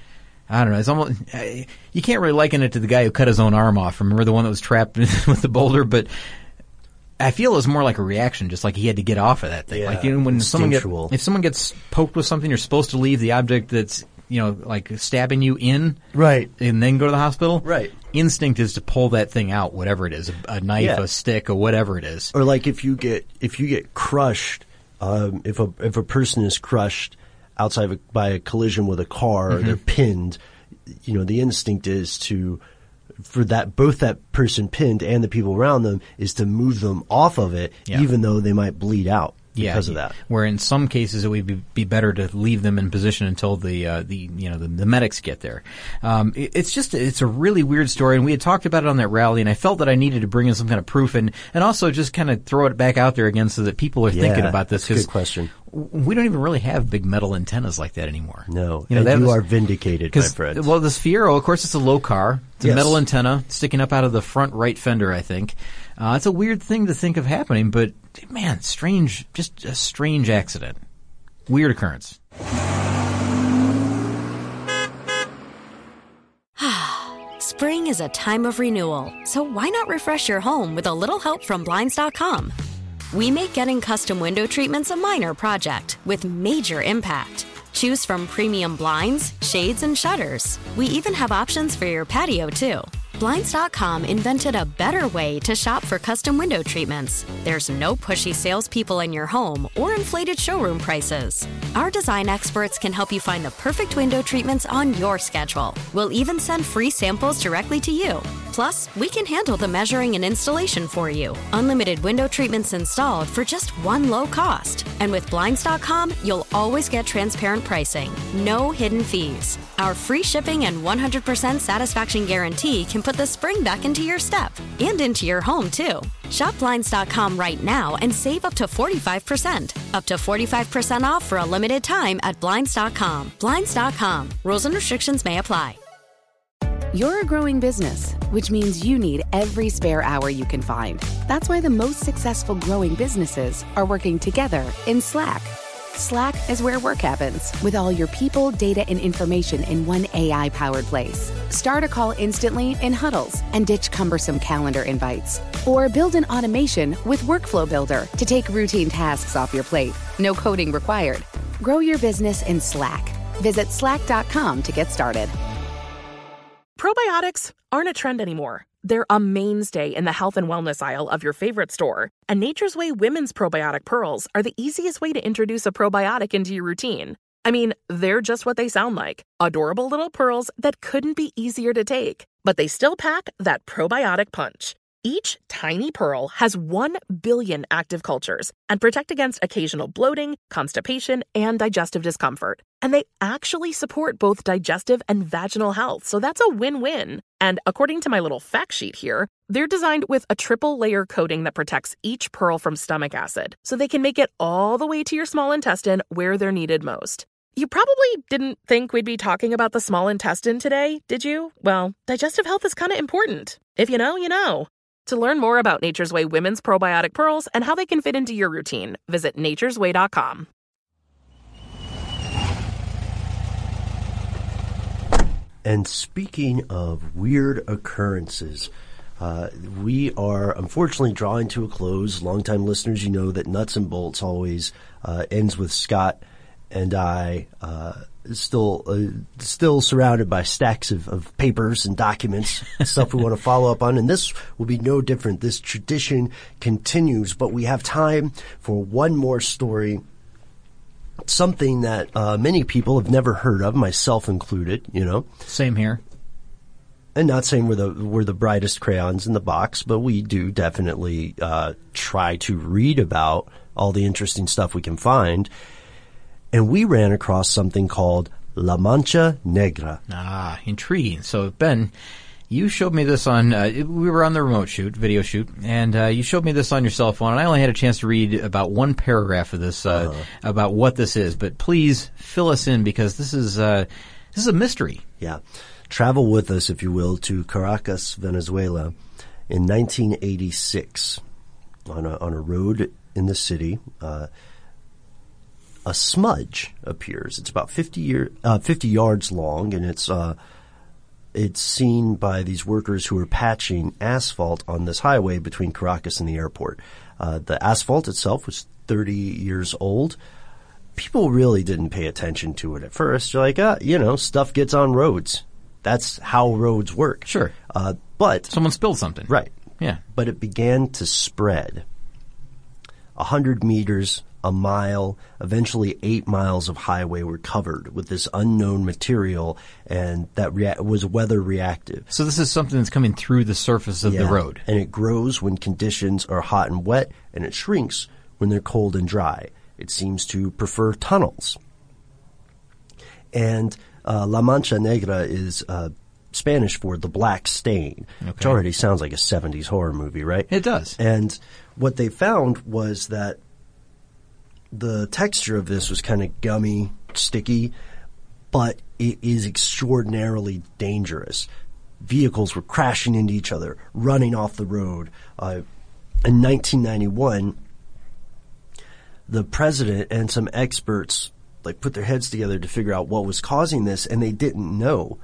I don't know, it's almost, you can't really liken it to the guy who cut his own arm off. Remember the one that was trapped with the boulder? But I feel it was more like a reaction, just like he had to get off of that thing. Yeah, like, you know, when if someone gets poked with something, you're supposed to leave the object that's, you know, like stabbing you in, right, and then go to the hospital. Right. Instinct is to pull that thing out, whatever it is, a knife, a stick, or whatever it is. Or like if you get crushed, if a person is crushed outside by a collision with a car, or they're pinned, you know, the instinct is for both that person pinned and the people around them is to move them off of it, even though they might bleed out because of that. Where in some cases it would be better to leave them in position until the medics get there. It's a really weird story, and we had talked about it on that rally, and I felt that I needed to bring in some kind of proof and also just kind of throw it back out there again so that people are thinking about this. That's a good question. We don't even really have big metal antennas like that anymore. No, you know, and you are vindicated, my friend. Well, this Fiero, of course, it's a low car. It's a metal antenna sticking up out of the front right fender, I think. It's a weird thing to think of happening, but, man, strange, just a strange accident. Weird occurrence. Spring is a time of renewal, so why not refresh your home with a little help from Blinds.com? We make getting custom window treatments a minor project with major impact. Choose from premium blinds, shades, and shutters. We even have options for your patio, too. Blinds.com invented a better way to shop for custom window treatments. There's no pushy salespeople in your home or inflated showroom prices. Our design experts can help you find the perfect window treatments on your schedule. We'll even send free samples directly to you. Plus, we can handle the measuring and installation for you. Unlimited window treatments installed for just one low cost. And with Blinds.com, you'll always get transparent pricing. No hidden fees. Our free shipping and 100% satisfaction guarantee can put the spring back into your step and into your home, too. Shop Blinds.com right now and save up to 45%. Up to 45% off for a limited time at Blinds.com. Blinds.com. Rules and restrictions may apply. You're a growing business, which means you need every spare hour you can find. That's why the most successful growing businesses are working together in Slack. Slack is where work happens, with all your people, data, and information in one AI-powered place. Start a call instantly in huddles and ditch cumbersome calendar invites. Or build an automation with Workflow Builder to take routine tasks off your plate. No coding required. Grow your business in Slack. Visit slack.com to get started. Probiotics aren't a trend anymore. They're a mainstay in the health and wellness aisle of your favorite store. And Nature's Way Women's Probiotic Pearls are the easiest way to introduce a probiotic into your routine. I mean, they're just what they sound like. Adorable little pearls that couldn't be easier to take. But they still pack that probiotic punch. Each tiny pearl has 1 billion active cultures and protect against occasional bloating, constipation, and digestive discomfort. And they actually support both digestive and vaginal health, so that's a win-win. And according to my little fact sheet here, they're designed with a triple-layer coating that protects each pearl from stomach acid, so they can make it all the way to your small intestine where they're needed most. You probably didn't think we'd be talking about the small intestine today, did you? Well, digestive health is kind of important. If you know, you know. To learn more about Nature's Way women's probiotic pearls and how they can fit into your routine, visit naturesway.com. And speaking of weird occurrences, we are unfortunately drawing to a close. Longtime listeners, you know that Nuts and Bolts always ends with Scott and I still surrounded by stacks of papers and documents, stuff we want to follow up on. And this will be no different. This tradition continues, but we have time for one more story. Something that many people have never heard of, myself included, you know. Same here. And not saying we're the brightest crayons in the box, but we do definitely try to read about all the interesting stuff we can find. And we ran across something called La Mancha Negra. Ah, intriguing. So, Ben, you showed me this on, we were on the remote shoot, video shoot, and you showed me this on your cell phone, and I only had a chance to read about one paragraph of this, about what this is. But please fill us in, because this is a mystery. Yeah. Travel with us, if you will, to Caracas, Venezuela in 1986 on a road in the city. A smudge appears. It's about 50 yards long, and it's seen by these workers who are patching asphalt on this highway between Caracas and the airport. The asphalt itself was 30 years old. People really didn't pay attention to it at first. They're like, stuff gets on roads. That's how roads work. Sure. But someone spilled something. Right. Yeah. But it began to spread. 100 meters, a mile, eventually 8 miles of highway were covered with this unknown material, and that was weather reactive. So this is something that's coming through the surface of the road. And it grows when conditions are hot and wet, and it shrinks when they're cold and dry. It seems to prefer tunnels. And La Mancha Negra is Spanish for the black stain, which already sounds like a 70s horror movie, right? It does. And what they found was that the texture of this was kind of gummy, sticky, but it is extraordinarily dangerous. Vehicles were crashing into each other, running off the road. In 1991, the president and some experts put their heads together to figure out what was causing this, and they didn't know.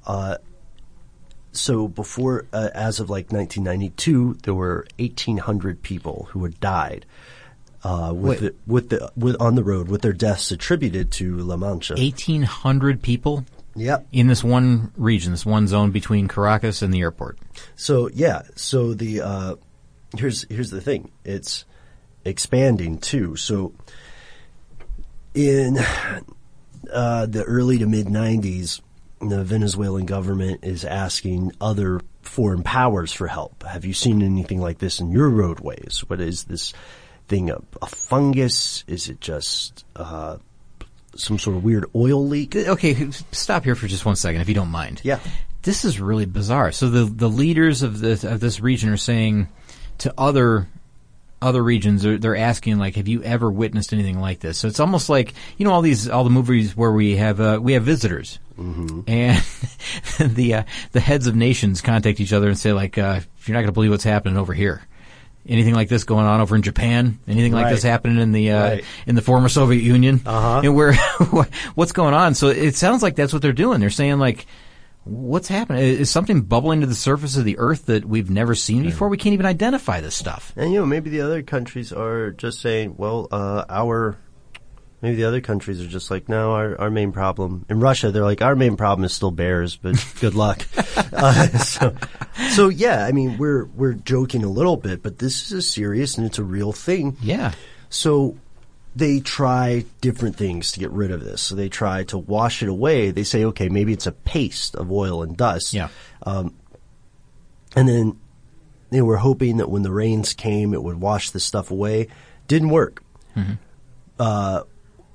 So before, as of 1992, there were 1,800 people who had died on the road with their deaths attributed to La Mancha. 1,800 people? Yep. In this one region, this one zone between Caracas and the airport. So the here's the thing. It's expanding too. So in the early to mid 90s, the Venezuelan government is asking other foreign powers for help. Have you seen anything like this in your roadways? What is this thing? A fungus? Is it just some sort of weird oil leak? Okay, stop here for just 1 second, if you don't mind. Yeah. This is really bizarre. So the leaders of this region are saying to other regions, they're asking, have you ever witnessed anything like this? So it's almost like, all the movies where we have visitors. Mm-hmm. And the heads of nations contact each other and say, you're not going to believe what's happening over here. Anything like this going on over in Japan? Anything like this happening in the former Soviet Union? Uh-huh. And what's going on? So it sounds like that's what they're doing. They're saying, what's happening? Is something bubbling to the surface of the earth that we've never seen before? We can't even identify this stuff. And, maybe the other countries are just saying, maybe the other countries are just no, our main problem. In Russia, they're our main problem is still bears, but good luck. So yeah, we're joking a little bit, but this is serious and it's a real thing. Yeah. So they try different things to get rid of this. So they try to wash it away. They say, okay, maybe it's a paste of oil and dust. Yeah. And then They were hoping that when the rains came, it would wash the stuff away. Didn't work. The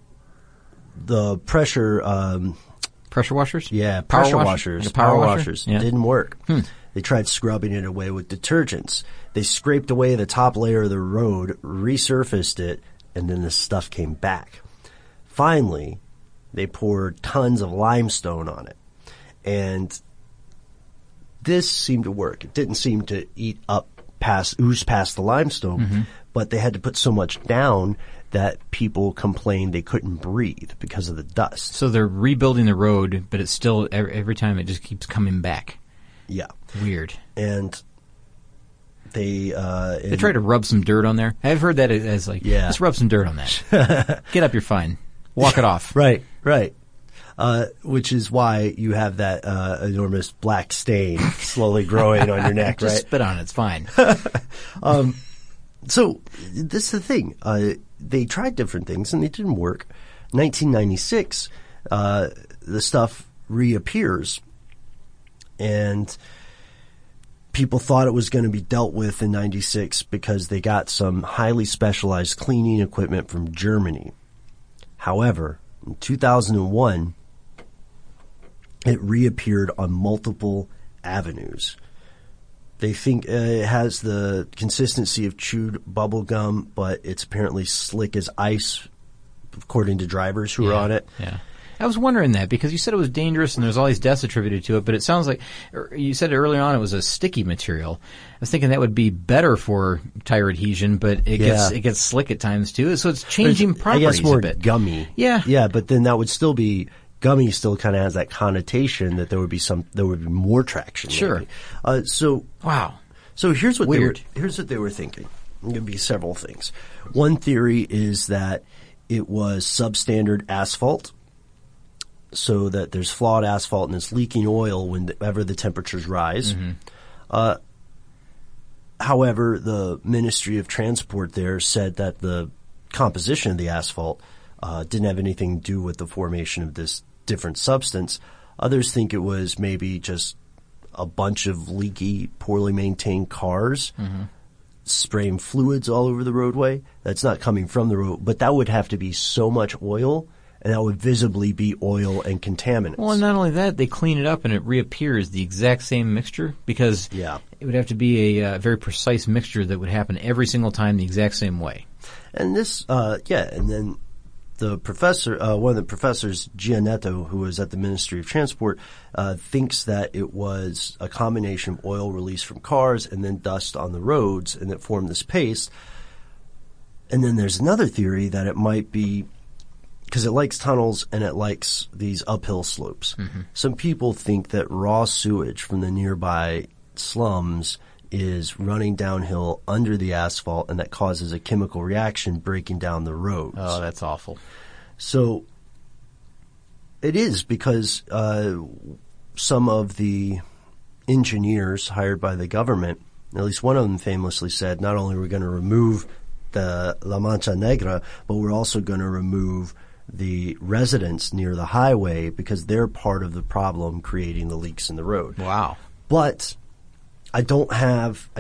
pressure washers? Yeah, Power pressure wash- washers. like a power washer? washers Yeah. didn't work. They tried scrubbing it away with detergents. They scraped away the top layer of the road, resurfaced it, and then the stuff came back. Finally, they poured tons of limestone on it. And this seemed to work. It didn't seem to ooze past the limestone, but they had to put so much down that people complained they couldn't breathe because of the dust. So they're rebuilding the road, but it's still, every time it just keeps coming back. Yeah. Weird. And they try to rub some dirt on there. I've heard that as like, just rub some dirt on that. Get up, you're fine. Walk it off. Right. Which is why you have that enormous black stain slowly growing on your neck, Just right? spit on it, it's fine. So this is the thing. They tried different things and they didn't work. 1996, the stuff reappears, and people thought it was going to be dealt with in 96 because they got some highly specialized cleaning equipment from Germany. However, in 2001, it reappeared on multiple avenues. They think it has the consistency of chewed bubble gum, but it's apparently slick as ice, according to drivers who were on it. Yeah. I was wondering that because you said it was dangerous and there's all these deaths attributed to it, but it sounds like you said earlier on it was a sticky material. I was thinking that would be better for tire adhesion, but it gets slick at times too. So it's changing properties I guess more a bit. gummy. Yeah. Yeah, but then that would still be gummy. Still kind of has that connotation that there would be more traction. Sure. Maybe. Wow. So here's what Weird. here's what they were thinking. There could be several things. One theory is that it was substandard asphalt, so that there's flawed asphalt and it's leaking oil whenever the temperatures rise. However, the Ministry of Transport there said that the composition of the asphalt didn't have anything to do with the formation of this different substance. Others think it was maybe just a bunch of leaky, poorly maintained cars spraying fluids all over the roadway. That's not coming from the road, but that would have to be so much oil, and that would visibly be oil and contaminants. Well, and not only that, they clean it up and it reappears the exact same mixture because it would have to be a very precise mixture that would happen every single time the exact same way. And this, and then the professor, one of the professors, Gianetto, who was at the Ministry of Transport, thinks that it was a combination of oil released from cars and then dust on the roads, and that formed this paste. And then there's another theory that it might be because it likes tunnels and it likes these uphill slopes. Some people think that raw sewage from the nearby slums is running downhill under the asphalt, and that causes a chemical reaction breaking down the roads. Oh, that's awful. So it is because some of the engineers hired by the government, at least one of them famously said, not only are we going to remove the La Mancha Negra, but we're also going to remove the residents near the highway because they're part of the problem creating the leaks in the road. Wow. But I don't have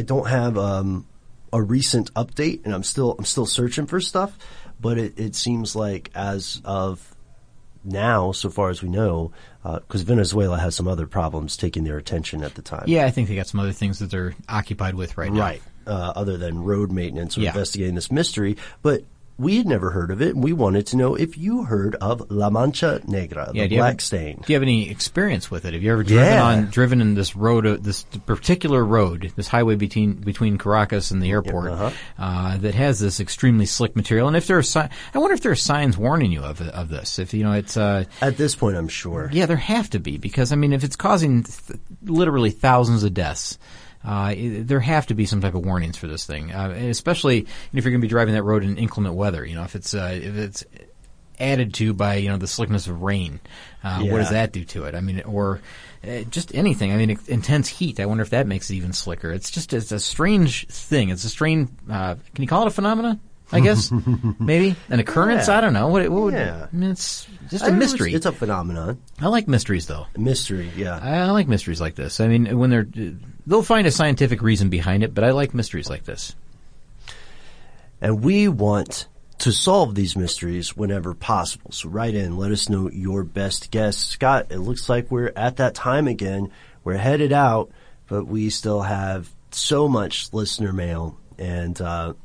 a recent update, and I'm still searching for stuff. But it seems like as of now, so far as we know, because Venezuela has some other problems taking their attention at the time. Yeah, I think they got some other things that they're occupied with right now. Right. Other than road maintenance or investigating this mystery, but we had never heard of it, and we wanted to know if you heard of La Mancha Negra, the black stain. Do you have any experience with it? Have you ever driven in this road, this particular road, this highway between Caracas and the airport, that has this extremely slick material? And if there are I wonder if there are signs warning you of this. If it's at this point, I'm sure. Yeah, there have to be, because I mean, if it's causing literally thousands of deaths. There have to be some type of warnings for this thing, especially if you're going to be driving that road in inclement weather. If it's added to by the slickness of rain, what does that do to it? I mean, or just anything. I mean, intense heat. I wonder if that makes it even slicker. It's a strange thing. It's a strange. Can you call it a phenomenon? I guess, maybe. An occurrence? I don't know. What would, Yeah. I mean, it's just a mystery. It's a phenomenon. I like mysteries, though. Mystery, yeah. I like mysteries like this. I mean, when they'll find a scientific reason behind it, but I like mysteries like this. And we want to solve these mysteries whenever possible. So write in, let us know your best guess. Scott, it looks like we're at that time again. We're headed out, but we still have so much listener mail and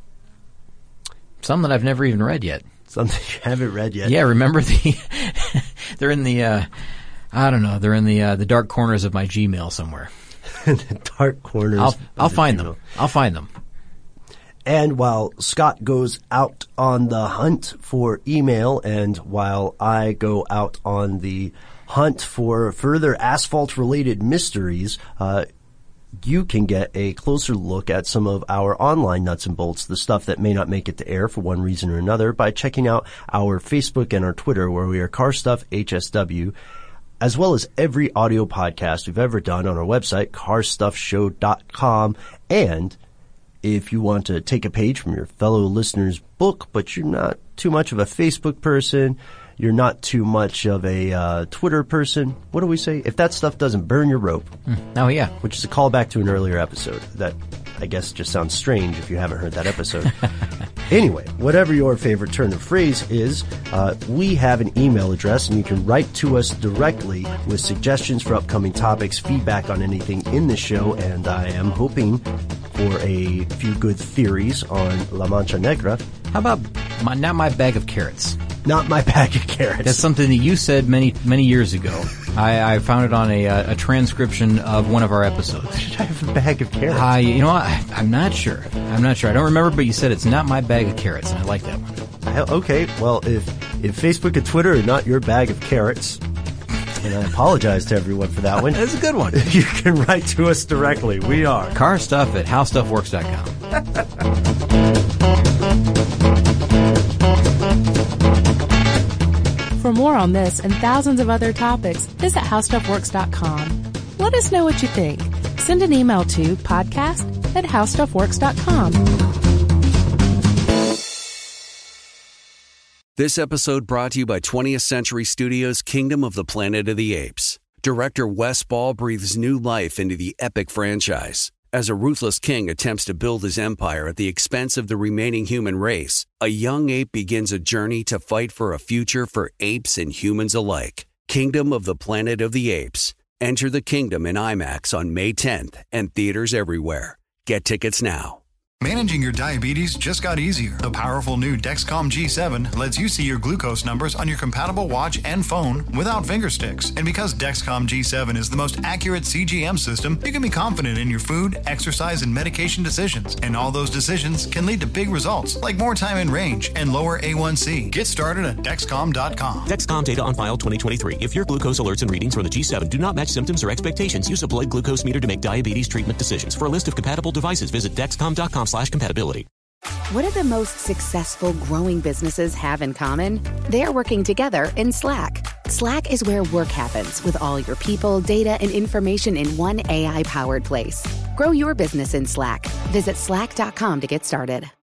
some that I've never even read yet. Some that you haven't read yet. Yeah, remember they're in the I don't know, they're in the dark corners of my Gmail somewhere. The dark corners. I'll find them. I'll find them. And while Scott goes out on the hunt for email, and while I go out on the hunt for further asphalt-related mysteries, you can get a closer look at some of our online nuts and bolts, the stuff that may not make it to air for one reason or another, by checking out our Facebook and our Twitter, where we are Car Stuff HSW, as well as every audio podcast we've ever done on our website, carstuffshow.com. And if you want to take a page from your fellow listener's book, but you're not too much of a Facebook person, you're not too much of a Twitter person, what do we say? If that stuff doesn't burn your rope. Oh, yeah. Which is a callback to an earlier episode. That, I guess, just sounds strange if you haven't heard that episode. Anyway, whatever your favorite turn of phrase is, we have an email address, and you can write to us directly with suggestions for upcoming topics, feedback on anything in the show, and I am hoping for a few good theories on La Mancha Negra. How about not my bag of carrots? Not my bag of carrots. That's something that you said many years ago. I found it on a transcription of one of our episodes. Why should I have a bag of carrots? You know what? I'm not sure. I don't remember, but you said it's not my bag of carrots, and I like that one. Okay, well, if Facebook and Twitter are not your bag of carrots, and I apologize to everyone for that one. That's a good one. You can write to us directly. We are carstuff@howstuffworks.com. For more on this and thousands of other topics, visit howstuffworks.com. Let us know what you think. Send an email to podcast@howstuffworks.com. This episode brought to you by 20th Century Studios' Kingdom of the Planet of the Apes. Director Wes Ball breathes new life into the epic franchise. As a ruthless king attempts to build his empire at the expense of the remaining human race, a young ape begins a journey to fight for a future for apes and humans alike. Kingdom of the Planet of the Apes. Enter the kingdom in IMAX on May 10th and theaters everywhere. Get tickets now. Managing your diabetes just got easier. The powerful new Dexcom G7 lets you see your glucose numbers on your compatible watch and phone without finger sticks. And because Dexcom G7 is the most accurate CGM system, you can be confident in your food, exercise, and medication decisions. And all those decisions can lead to big results, like more time in range and lower A1C. Get started at Dexcom.com. Dexcom data on file 2023. If your glucose alerts and readings from the G7 do not match symptoms or expectations, use a blood glucose meter to make diabetes treatment decisions. For a list of compatible devices, visit Dexcom.com/compatibility. What do the most successful growing businesses have in common? They're working together in Slack. Slack is where work happens, with all your people, data, and information in one AI-powered place. Grow your business in Slack. Visit slack.com to get started.